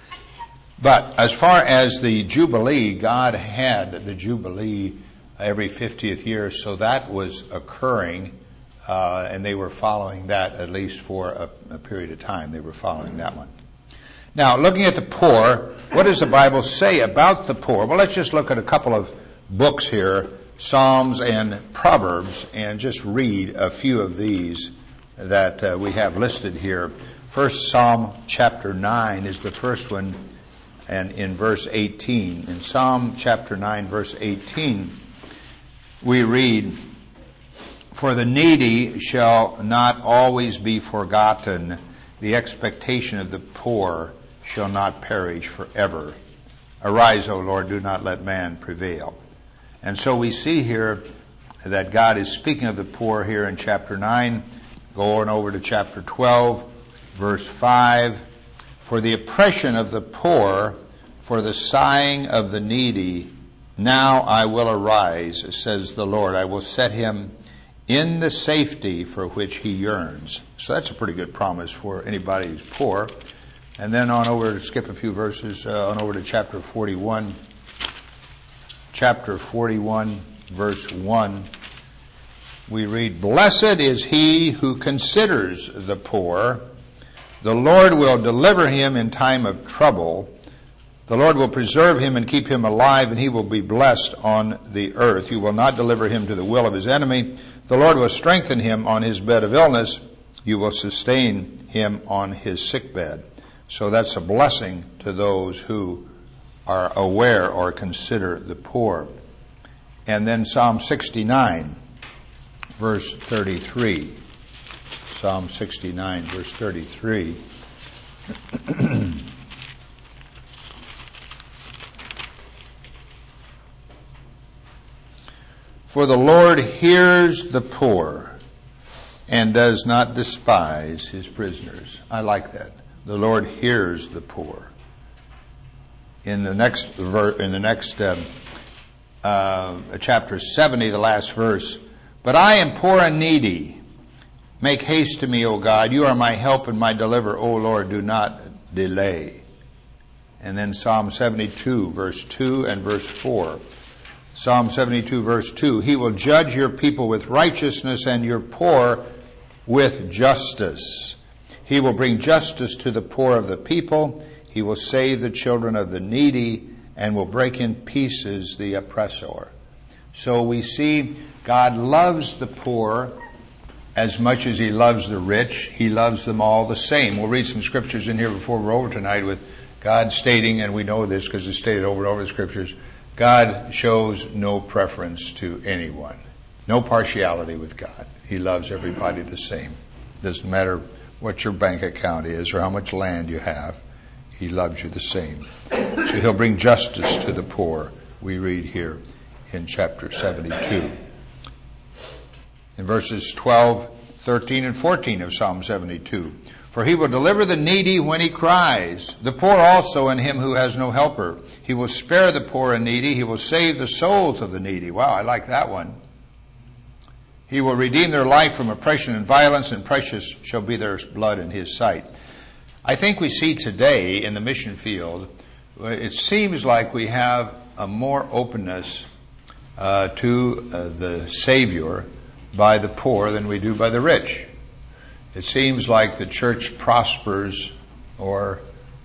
But as far as the Jubilee, God had the Jubilee every fiftieth year, so that was occurring, uh, and they were following that at least for a, a period of time. They were following that one. Now, looking at the poor, what does the Bible say about the poor? Well, let's just look at a couple of books here, Psalms and Proverbs, and just read a few of these that uh, we have listed here. First Psalm chapter nine is the first one, and in verse eighteen. In Psalm chapter nine, verse eighteen, we read, "For the needy shall not always be forgotten. The expectation of the poor shall not perish forever. Arise, O Lord, do not let man prevail." And so we see here that God is speaking of the poor here in chapter nine, going over to chapter twelve, verse five. "For the oppression of the poor, for the sighing of the needy, now I will arise, says the Lord. I will set him in the safety for which he yearns." So that's a pretty good promise for anybody who's poor. And then on over to skip a few verses, uh, on over to chapter forty-one. Chapter forty-one, verse one. We read, "Blessed is he who considers the poor. The Lord will deliver him in time of trouble. The Lord will preserve him and keep him alive, and he will be blessed on the earth. You will not deliver him to the will of his enemy. The Lord will strengthen him on his bed of illness. You will sustain him on his sickbed." So that's a blessing to those who are aware or consider the poor. And then Psalm sixty-nine, verse thirty-three. Psalm sixty-nine, verse thirty-three. "For the Lord hears the poor and does not despise his prisoners." I like that. The Lord hears the poor. In the next ver- in the next uh, uh, chapter seventy, the last verse, "But I am poor and needy. Make haste to me, O God. You are my help and my deliverer. O Lord, do not delay." And then Psalm seventy-two, verse two and verse four. Psalm seventy-two, verse two, "He will judge your people with righteousness and your poor with justice. He will bring justice to the poor of the people. He will save the children of the needy and will break in pieces the oppressor." So we see God loves the poor as much as he loves the rich. He loves them all the same. We'll read some scriptures in here before we're over tonight with God stating, and we know this because it's stated over and over in the scriptures, God shows no preference to anyone. No partiality with God. He loves everybody the same. Doesn't matter what your bank account is or how much land you have. He loves you the same. So he'll bring justice to the poor, we read here in chapter seventy-two. In verses twelve, thirteen, and fourteen of Psalm seventy-two. "For he will deliver the needy when he cries, the poor also and him who has no helper. He will spare the poor and needy. He will save the souls of the needy." Wow, I like that one. "He will redeem their life from oppression and violence, and precious shall be their blood in his sight." I think we see today in the mission field, it seems like we have a more openness uh, to uh, the Savior by the poor than we do by the rich. It seems like the church prospers or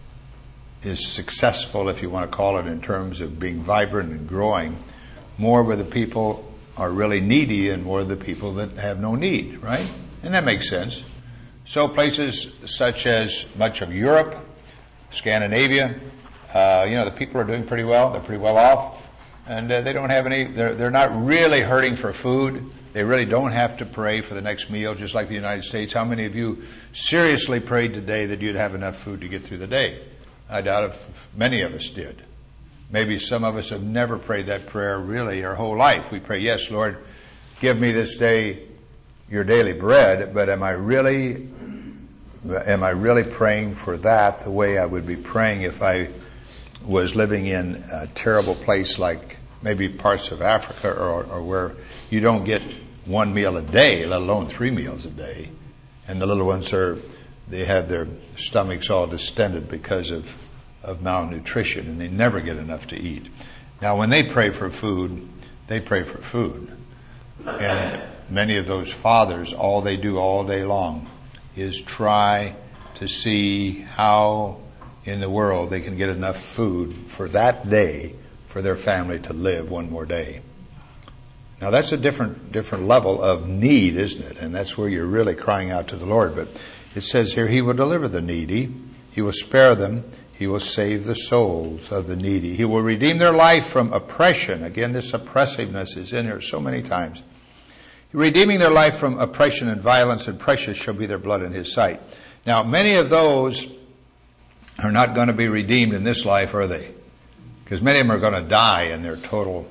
is successful, if you want to call it, in terms of being vibrant and growing, more where the people are really needy and more the people that have no need, right? And that makes sense. So places such as much of Europe, Scandinavia, uh, you know, the people are doing pretty well. They're pretty well off. And uh, they don't have any, they're, they're not really hurting for food. They really don't have to pray for the next meal, just like the United States. How many of you seriously prayed today that you'd have enough food to get through the day? I doubt if many of us did. Maybe some of us have never prayed that prayer really our whole life. We pray, "Yes, Lord, give me this day your daily bread," but am I really, am I really praying for that the way I would be praying if I was living in a terrible place like maybe parts of Africa or, or where you don't get one meal a day, let alone three meals a day. And the little ones are, they have their stomachs all distended because of, of malnutrition, and they never get enough to eat. Now when they pray for food, they pray for food. And many of those fathers, all they do all day long is try to see how in the world they can get enough food for that day for their family to live one more day. Now that's a different different level of need, isn't it? And that's where you're really crying out to the Lord. But it says here, He will deliver the needy. He will spare them. He will save the souls of the needy. He will redeem their life from oppression. Again, this oppressiveness is in here so many times. Redeeming their life from oppression and violence, and precious shall be their blood in his sight. Now, many of those are not going to be redeemed in this life, are they? Because many of them are going to die in their total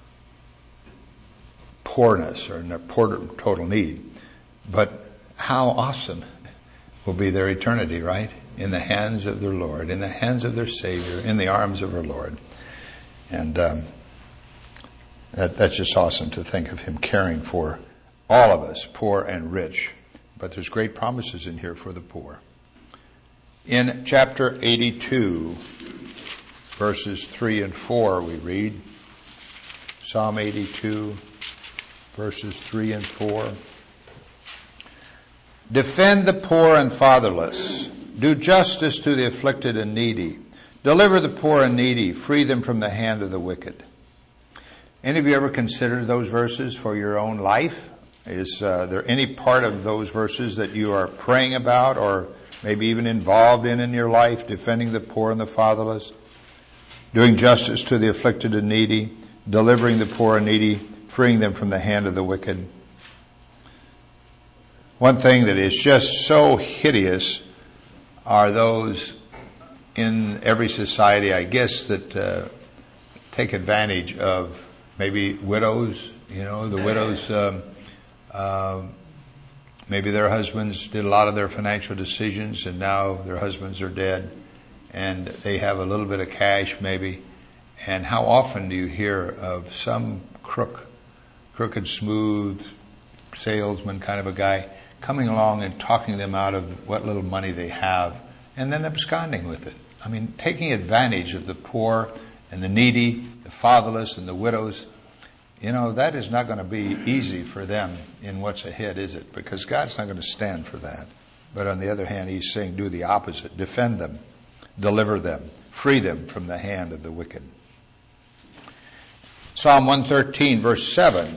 poorness or in their total need. But how awesome will be their eternity, right? In the hands of their Lord, in the hands of their Savior, in the arms of our Lord. And um, that, that's just awesome to think of him caring for all of us, poor and rich. But there's great promises in here for the poor. In chapter eighty-two, verses three and four, we read, Psalm eighty-two, verses three and four. Defend the poor and fatherless. Do justice to the afflicted and needy. Deliver the poor and needy. Free them from the hand of the wicked. Any of you ever considered those verses for your own life? Is uh, there any part of those verses that you are praying about or maybe even involved in in your life? Defending the poor and the fatherless. Doing justice to the afflicted and needy. Delivering the poor and needy. Freeing them from the hand of the wicked. One thing that is just so hideous are those in every society, I guess, that uh, take advantage of maybe widows. You know, the widows, um, uh, maybe their husbands did a lot of their financial decisions and now their husbands are dead and they have a little bit of cash maybe. And how often do you hear of some crook, crooked, smooth salesman kind of a guy coming along and talking them out of what little money they have and then absconding with it. I mean, taking advantage of the poor and the needy, the fatherless and the widows. You know, that is not going to be easy for them in what's ahead, is it? Because God's not going to stand for that. But on the other hand, he's saying do the opposite. Defend them, deliver them, free them from the hand of the wicked. Psalm one thirteen, verse seven.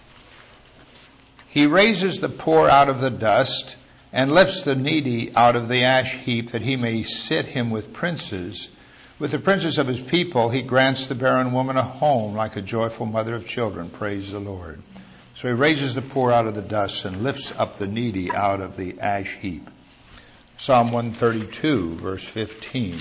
He raises the poor out of the dust and lifts the needy out of the ash heap, that he may sit him with princes. With the princes of his people, he grants the barren woman a home like a joyful mother of children. Praise the Lord. So he raises the poor out of the dust and lifts up the needy out of the ash heap. Psalm one thirty-two, verse fifteen.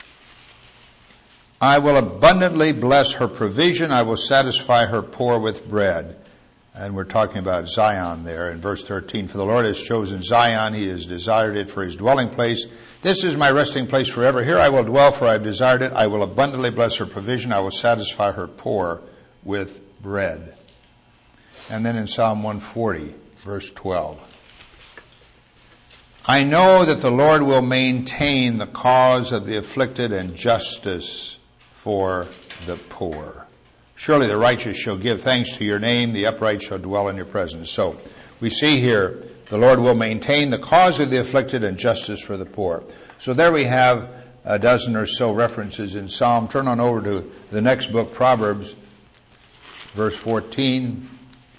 I will abundantly bless her provision. I will satisfy her poor with bread. And we're talking about Zion there in verse thirteen. For the Lord has chosen Zion. He has desired it for his dwelling place. This is my resting place forever. Here I will dwell, for I have desired it. I will abundantly bless her provision. I will satisfy her poor with bread. And then in Psalm one forty, verse twelve. I know that the Lord will maintain the cause of the afflicted and justice for the poor. Surely the righteous shall give thanks to your name. The upright shall dwell in your presence. So we see here the Lord will maintain the cause of the afflicted and justice for the poor. So there we have a dozen or so references in Psalm. Turn on over to the next book, Proverbs, verse fourteen.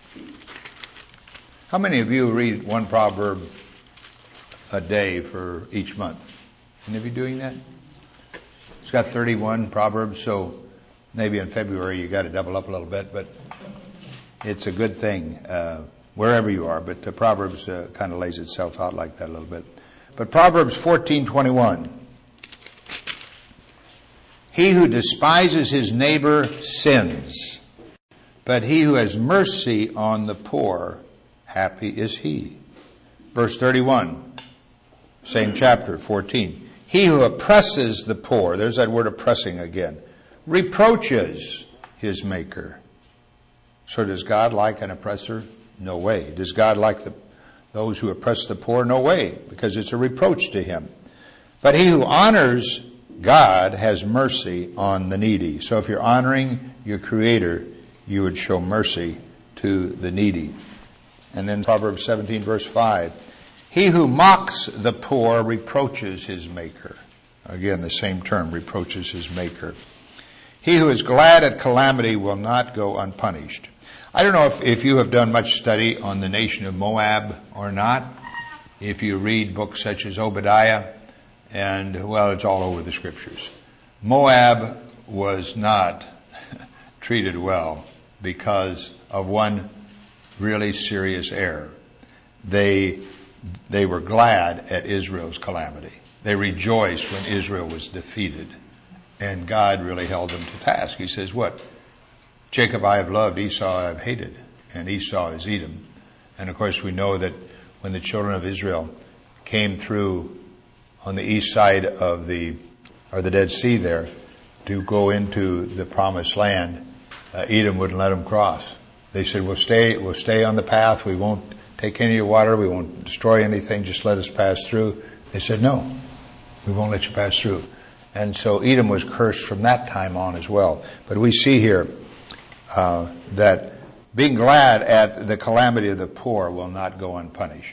How many of you read one proverb a day for each month? Any of you doing that? It's got thirty-one proverbs, so maybe in February you got to double up a little bit, but it's a good thing uh, wherever you are. But the Proverbs uh, kind of lays itself out like that a little bit. But Proverbs fourteen twenty-one. He who despises his neighbor sins, but he who has mercy on the poor, happy is he. Verse thirty-one, same chapter, fourteen. He who oppresses the poor, there's that word oppressing again, reproaches his maker. So does God like an oppressor? No way. Does God like the, those who oppress the poor? No way, because it's a reproach to him. But he who honors God has mercy on the needy. So if you're honoring your Creator, you would show mercy to the needy. And then Proverbs seventeen verse five. He who mocks the poor reproaches his maker. Again, the same term, reproaches his maker. He who is glad at calamity will not go unpunished. I don't know if, if you have done much study on the nation of Moab or not. If you read books such as Obadiah And, well, it's all over the scriptures. Moab was not treated well because of one really serious error. They, they were glad at Israel's calamity. They rejoiced when Israel was defeated. And God really held them to task. He says, what? Jacob I have loved, Esau I have hated. And Esau is Edom. And of course we know that when the children of Israel came through on the east side of the, or the Dead Sea there, to go into the promised land, uh, Edom wouldn't let them cross. They said, we'll stay, we'll stay on the path. We won't take any of your water. We won't destroy anything. Just let us pass through. They said, no, we won't let you pass through. And so Edom was cursed from that time on as well. But we see here, uh, that being glad at the calamity of the poor will not go unpunished.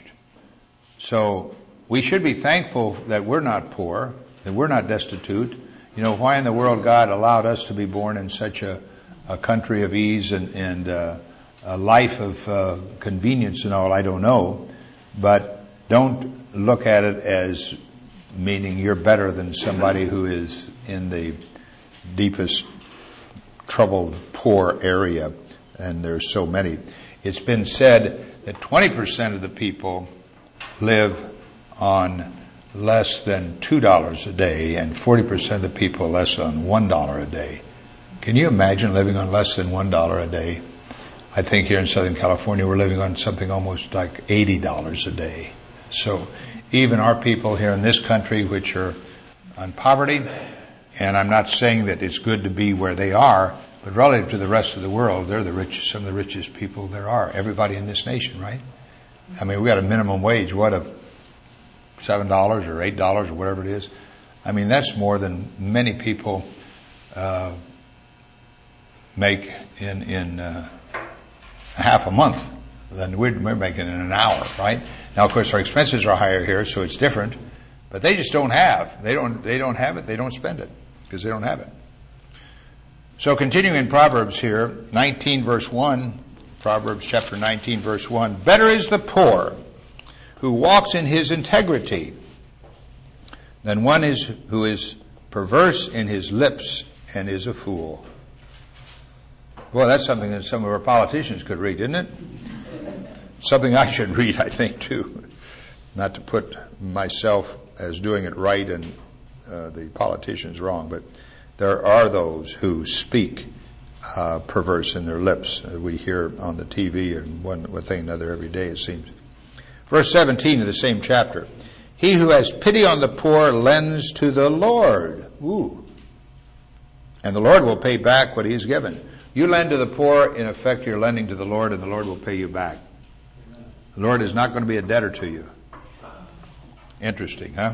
So we should be thankful that we're not poor, that we're not destitute. You know, why in the world God allowed us to be born in such a, a country of ease and, and uh, a life of uh, convenience and all, I don't know. But don't look at it as meaning you're better than somebody who is in the deepest troubled, poor area. And there's so many. It's been said that twenty percent of the people live on less than two dollars a day and forty percent of the people less than one dollar a day. Can you imagine living on less than one dollar a day? I think here in Southern California we're living on something almost like eighty dollars a day. So even our people here in this country, which are on poverty, and I'm not saying that it's good to be where they are, but relative to the rest of the world, they're the richest, some of the richest people there are. Everybody in this nation, right? I mean, we got a minimum wage, what, of seven dollars or eight dollars or whatever it is. I mean, that's more than many people uh, make in in uh, half a month than we're, we're making in an hour, right? Now, of course, our expenses are higher here, so it's different. But they just don't have. They don't. They don't have it. They don't spend it because they don't have it. So, continuing in Proverbs here, nineteen verse one, Proverbs chapter nineteen verse one. Better is the poor who walks in his integrity than one is who is perverse in his lips and is a fool. Well, that's something that some of our politicians could read, isn't it? Something I should read, I think, too. Not to put myself as doing it right and uh, the politicians wrong, but there are those who speak uh, perverse in their lips. Uh, we hear on the T V and one, one thing another every day, it seems. Verse seventeen of the same chapter. He who has pity on the poor lends to the Lord. Ooh. And the Lord will pay back what he has given. You lend to the poor, in effect you're lending to the Lord, and the Lord will pay you back. The Lord is not going to be a debtor to you. Interesting, huh?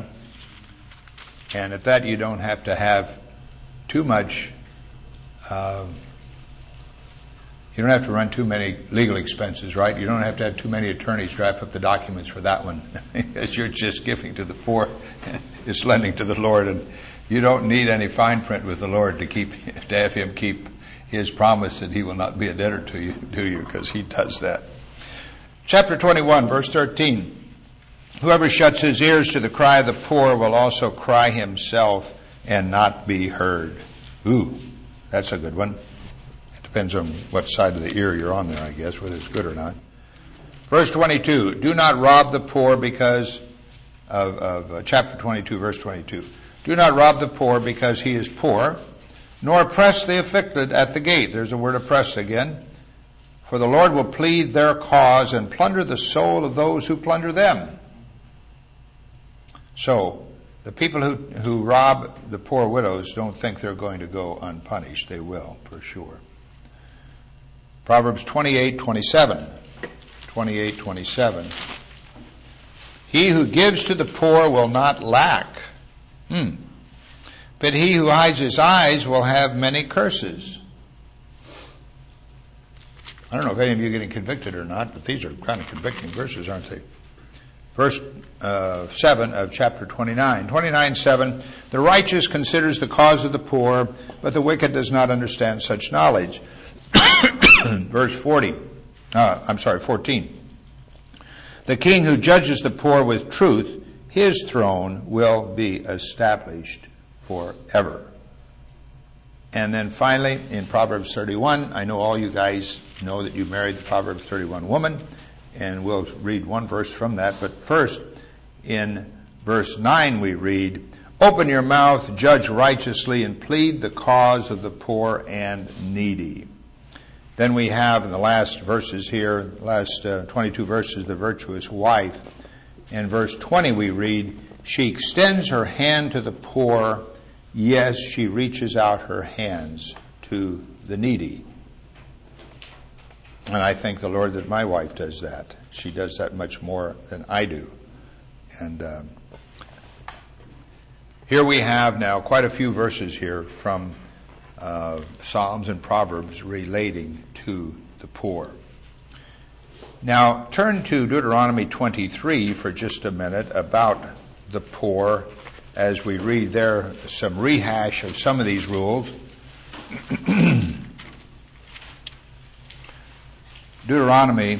And at that you don't have to have too much, uh, you don't have to run too many legal expenses, right? You don't have to have too many attorneys draft up the documents for that one. Because you're just giving to the poor, it's lending to the Lord, and you don't need any fine print with the Lord to keep, to have him keep his promise that he will not be a debtor to you, do you? Because he does that. Chapter twenty-one, verse thirteen. Whoever shuts his ears to the cry of the poor will also cry himself and not be heard. Ooh, that's a good one. It depends on what side of the ear you're on there, I guess, whether it's good or not. Verse twenty-two. Do not rob the poor because of, of uh, chapter twenty-two, verse twenty-two. Do not rob the poor because he is poor, nor oppress the afflicted at the gate. There's the word oppress again. For the Lord will plead their cause and plunder the soul of those who plunder them. So, the people who, who rob the poor widows don't think they're going to go unpunished. They will, for sure. Proverbs twenty-eight twenty-seven. twenty-eight twenty-seven. He who gives to the poor will not lack. Hmm. But he who hides his eyes will have many curses. I don't know if any of you are getting convicted or not, but these are kind of convicting verses, aren't they? Verse uh, seven of chapter twenty-nine. twenty-nine seven. The righteous considers the cause of the poor, but the wicked does not understand such knowledge. Verse forty. Uh, I'm sorry, fourteen. The king who judges the poor with truth, his throne will be established forever. And then finally, in Proverbs thirty-one, I know all you guys know that you married the Proverbs thirty-one woman, and we'll read one verse from that. But first, in verse nine we read, "Open your mouth, judge righteously, and plead the cause of the poor and needy." Then we have in the last verses here, last uh, twenty-two verses, the virtuous wife. In verse twenty we read, "She extends her hand to the poor. Yes, she reaches out her hands to the needy." And I thank the Lord that my wife does that. She does that much more than I do. And um, here we have now quite a few verses here from uh, Psalms and Proverbs relating to the poor. Now turn to Deuteronomy twenty-three for just a minute about the poor, as we read there some rehash of some of these rules. Deuteronomy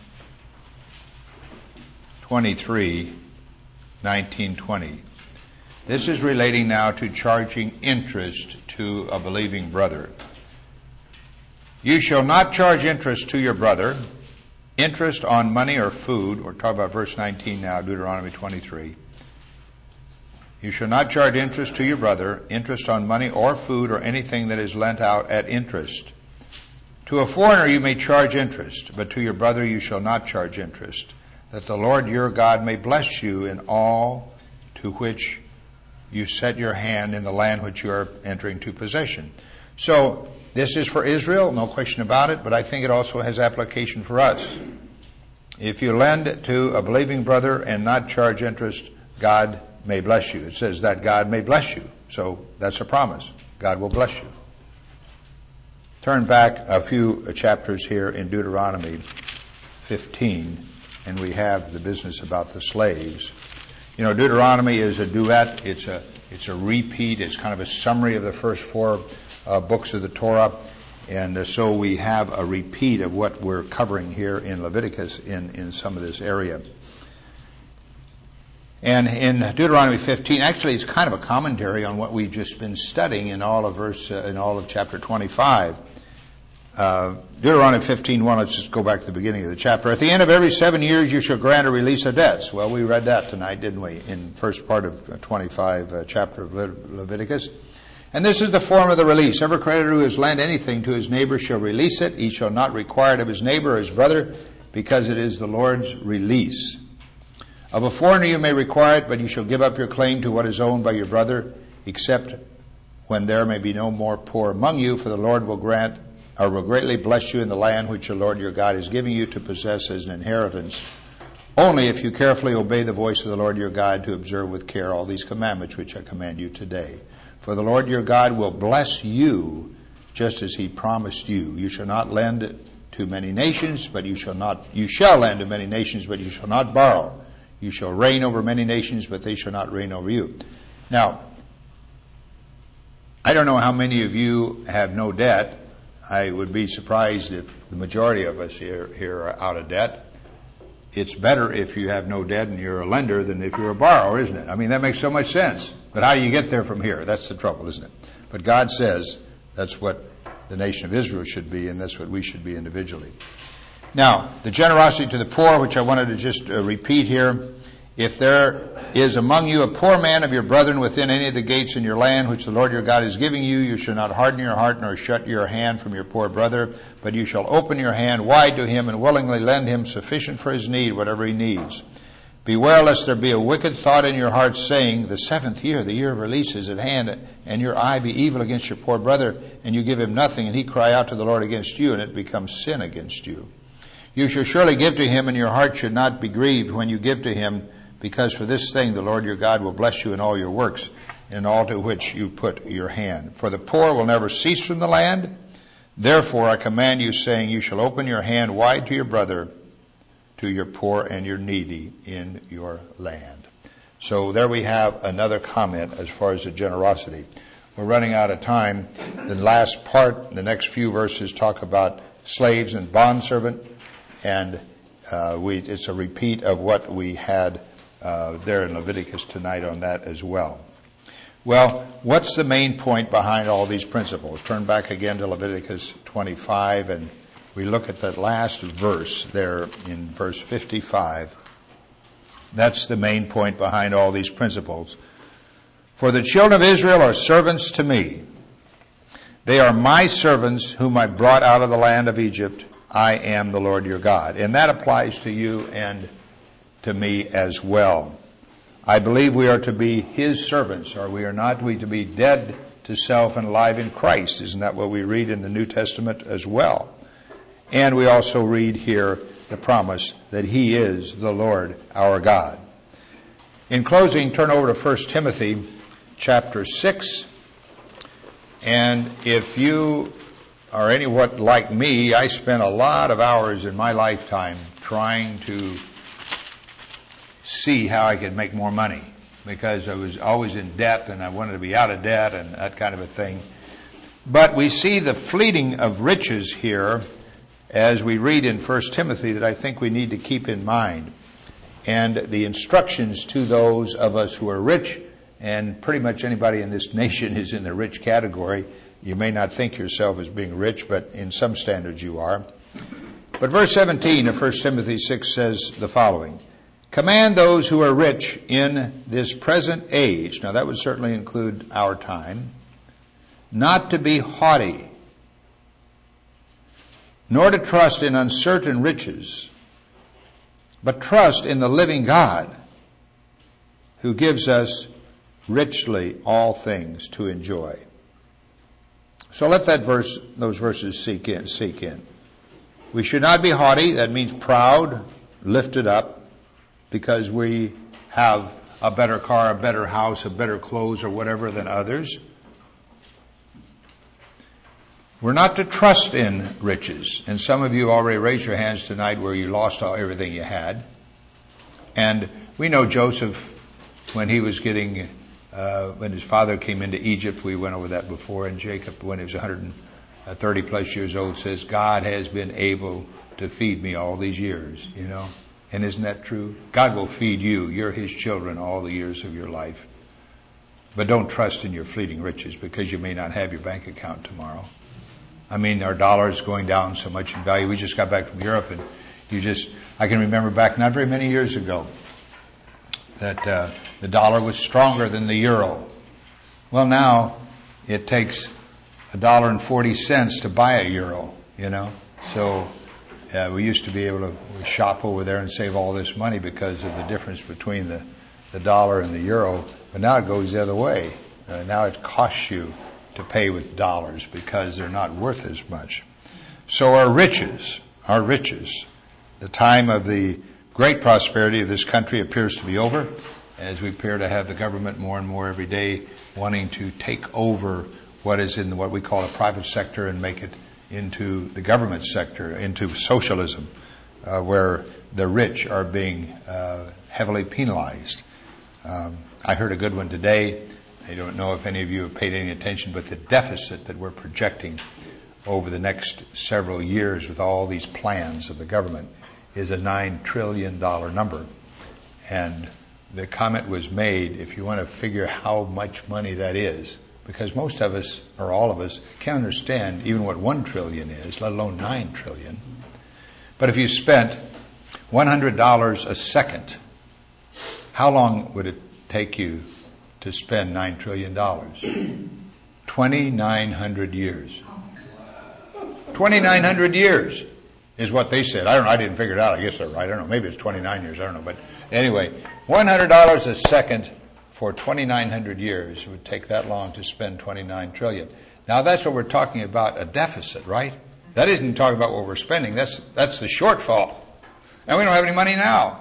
twenty-three, nineteen, twenty. This is relating now to charging interest to a believing brother. "You shall not charge interest to your brother, interest on money or food." We're talking about verse nineteen now, Deuteronomy twenty-three. "You shall not charge interest to your brother, interest on money or food or anything that is lent out at interest. To a foreigner you may charge interest, but to your brother you shall not charge interest, that the Lord your God may bless you in all to which you set your hand in the land which you are entering to possession." So this is for Israel, no question about it, but I think it also has application for us. If you lend to a believing brother and not charge interest, God may bless you. It says that God may bless you. So that's a promise. God will bless you. Turn back a few chapters here in Deuteronomy fifteen, and we have the business about the slaves. You know, Deuteronomy is a duet. It's a it's a repeat. It's kind of a summary of the first four uh, books of the Torah, and uh, so we have a repeat of what we're covering here in Leviticus in in some of this area. And in Deuteronomy fifteen, actually, it's kind of a commentary on what we've just been studying in all of verse uh, in all of chapter twenty-five. Uh, Deuteronomy fifteen one, let's just go back to the beginning of the chapter. "At the end of every seven years you shall grant a release of debts." Well, we read that tonight, didn't we, in first part of twenty-five, uh, chapter of Le- Leviticus. "And this is the form of the release. Every creditor who has lent anything to his neighbor shall release it. He shall not require it of his neighbor or his brother, because it is the Lord's release. Of a foreigner you may require it, but you shall give up your claim to what is owned by your brother, except when there may be no more poor among you, for the Lord will grant or will greatly bless you in the land which the Lord your God is giving you to possess as an inheritance, only if you carefully obey the voice of the Lord your God to observe with care all these commandments which I command you today. For the Lord your God will bless you just as he promised you. You shall not lend to many nations, but you shall not, you shall lend to many nations, but you shall not borrow. You shall reign over many nations, but they shall not reign over you." Now, I don't know how many of you have no debt. I would be surprised if the majority of us here, here are out of debt. It's better if you have no debt and you're a lender than if you're a borrower, isn't it? I mean, that makes so much sense. But how do you get there from here? That's the trouble, isn't it? But God says that's what the nation of Israel should be, and that's what we should be individually. Now, the generosity to the poor, which I wanted to just uh, repeat here. "If there is among you a poor man of your brethren within any of the gates in your land, which the Lord your God is giving you, you shall not harden your heart nor shut your hand from your poor brother, but you shall open your hand wide to him and willingly lend him sufficient for his need, whatever he needs. Beware lest there be a wicked thought in your heart, saying, the seventh year, the year of release, is at hand, and your eye be evil against your poor brother, and you give him nothing, and he cry out to the Lord against you, and it becomes sin against you. You shall surely give to him, and your heart should not be grieved when you give to him, because for this thing the Lord your God will bless you in all your works, in all to which you put your hand. For the poor will never cease from the land. Therefore I command you, saying, you shall open your hand wide to your brother, to your poor and your needy in your land." So there we have another comment as far as the generosity. We're running out of time. The last part, the next few verses, talk about slaves and bondservant, and uh, we, it's a repeat of what we had uh, there in Leviticus tonight on that as well. Well, what's the main point behind all these principles? Turn back again to Leviticus twenty-five, and we look at that last verse there in verse fifty-five. That's the main point behind all these principles. For the children of Israel are servants to me. They are my servants whom I brought out of the land of Egypt. I am the Lord your God. And that applies to you and to me as well. I believe we are to be his servants, or we are not we to be dead to self and alive in Christ. Isn't that what we read in the New Testament as well? And we also read here the promise that he is the Lord our God. In closing, turn over to First Timothy chapter six. And if you are anyone like me, I spent a lot of hours in my lifetime trying to see how I could make more money, because I was always in debt and I wanted to be out of debt and that kind of a thing. But we see the fleeting of riches here as we read in First Timothy that I think we need to keep in mind. And the instructions to those of us who are rich, and pretty much anybody in this nation is in the rich category. You may not think yourself as being rich, but in some standards you are. But verse seventeen of First Timothy six says the following: command those who are rich in this present age, now that would certainly include our time, not to be haughty, nor to trust in uncertain riches, but trust in the living God, who gives us richly all things to enjoy. So let that verse, those verses sink in, sink in. We should not be haughty. That means proud, lifted up, because we have a better car, a better house, a better clothes, or whatever than others. We're not to trust in riches. And some of you already raised your hands tonight where you lost all, everything you had. And we know Joseph, when he was getting, uh, when his father came into Egypt, we went over that before, and Jacob, when he was one hundred thirty plus years old, says, God has been able to feed me all these years, you know. And isn't that true? God will feed you. You're his children all the years of your life. But don't trust in your fleeting riches, because you may not have your bank account tomorrow. I mean, our dollar is going down so much in value. We just got back from Europe, and you just, I can remember back not very many years ago that uh, the dollar was stronger than the euro. Well, now it takes a dollar and forty cents to buy a euro, you know. So uh, we used to be able to shop over there and save all this money because of the difference between the, the dollar and the euro. But now it goes the other way. Uh, now it costs you to pay with dollars because they're not worth as much. So our riches, our riches, the time of the great prosperity of this country appears to be over, as we appear to have the government more and more every day wanting to take over what is in what we call the private sector and make it into the government sector, into socialism, uh, where the rich are being uh, heavily penalized. Um, I heard a good one today. I don't know if any of you have paid any attention, but the deficit that we're projecting over the next several years with all these plans of the government is a nine trillion dollars number. And the comment was made, if you want to figure how much money that is, because most of us, or all of us, can't understand even what one trillion is, let alone nine trillion. But if you spent one hundred dollars a second, how long would it take you to spend nine trillion dollars? twenty-nine hundred years. twenty-nine hundred years is what they said. I don't know. I didn't figure it out. I guess they're right. I don't know. Maybe it's twenty-nine years. I don't know. But anyway, one hundred dollars a second for twenty-nine hundred years. It would take that long to spend twenty-nine trillion. Now that's what we're talking about, a deficit, right? That isn't talking about what we're spending. That's, that's the shortfall. And we don't have any money now.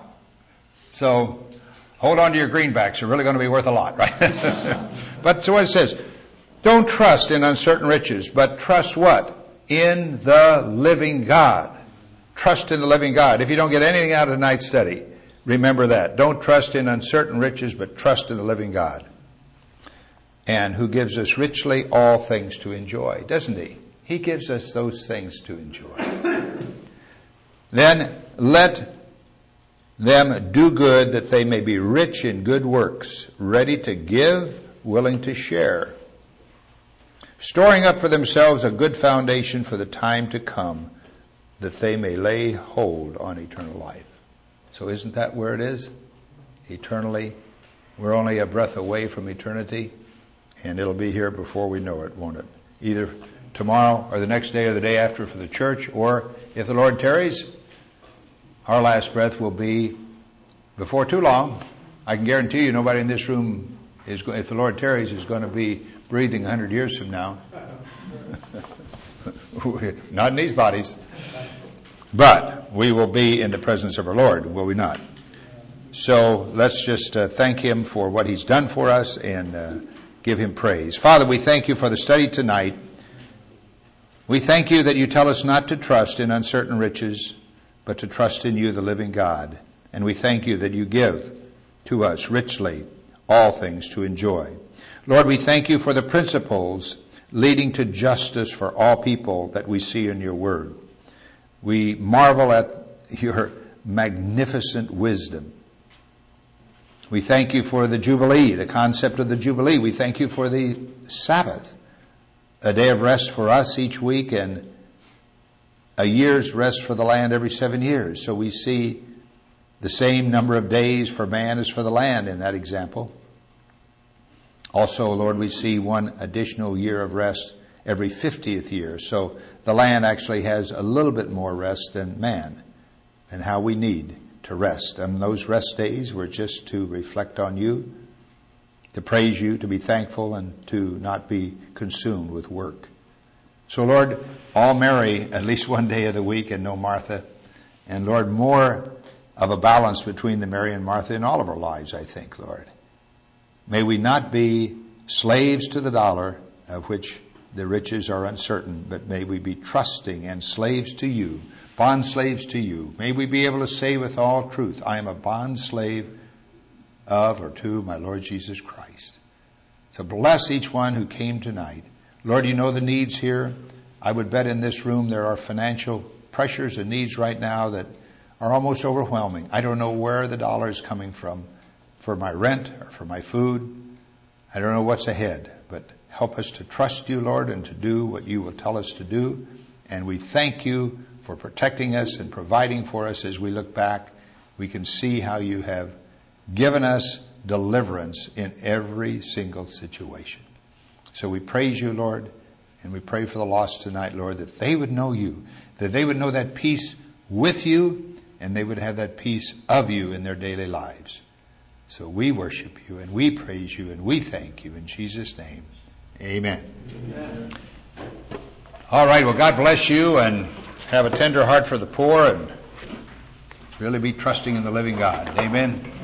So hold on to your greenbacks. They're really going to be worth a lot, right? But so what it says, don't trust in uncertain riches, but trust what? In the living God. Trust in the living God. If you don't get anything out of tonight's study, remember that. Don't trust in uncertain riches, but trust in the living God. And who gives us richly all things to enjoy, doesn't he? He gives us those things to enjoy. Then let them do good, that they may be rich in good works, ready to give, willing to share, storing up for themselves a good foundation for the time to come, that they may lay hold on eternal life. So isn't that where it is? Eternally. We're only a breath away from eternity, and it'll be here before we know it, won't it? Either tomorrow or the next day or the day after for the church, or if the Lord tarries, our last breath will be before too long. I can guarantee you nobody in this room is, if the Lord tarries, is going to be breathing a hundred years from now. Not in these bodies. But we will be in the presence of our Lord, will we not? So let's just uh, thank Him for what He's done for us and uh, give Him praise. Father, we thank You for the study tonight. We thank You that You tell us not to trust in uncertain riches, but to trust in You, the living God. And we thank You that You give to us richly all things to enjoy. Lord, we thank You for the principles leading to justice for all people that we see in Your word. We marvel at Your magnificent wisdom. We thank You for the Jubilee, the concept of the Jubilee. We thank You for the Sabbath, a day of rest for us each week and a year's rest for the land every seven years. So we see the same number of days for man as for the land in that example. Also, Lord, we see one additional year of rest every fiftieth year. So the land actually has a little bit more rest than man, and how we need to rest. And those rest days were just to reflect on You, to praise You, to be thankful, and to not be consumed with work. So Lord, all Mary at least one day of the week and no Martha. And Lord, more of a balance between the Mary and Martha in all of our lives, I think, Lord. May we not be slaves to the dollar, of which the riches are uncertain, but may we be trusting and slaves to You, bond slaves to You. May we be able to say with all truth, I am a bond slave of or to my Lord Jesus Christ. So bless each one who came tonight. Lord, You know the needs here. I would bet in this room there are financial pressures and needs right now that are almost overwhelming. I don't know where the dollar is coming from for my rent or for my food. I don't know what's ahead, but help us to trust You, Lord, and to do what You will tell us to do. And we thank You for protecting us and providing for us. As we look back, we can see how You have given us deliverance in every single situation. So we praise You, Lord, and we pray for the lost tonight, Lord, that they would know You, that they would know that peace with You, and they would have that peace of You in their daily lives. So we worship You, and we praise You, and we thank You in Jesus' name. Amen. Amen. All right, well, God bless you, and have a tender heart for the poor, and really be trusting in the living God. Amen.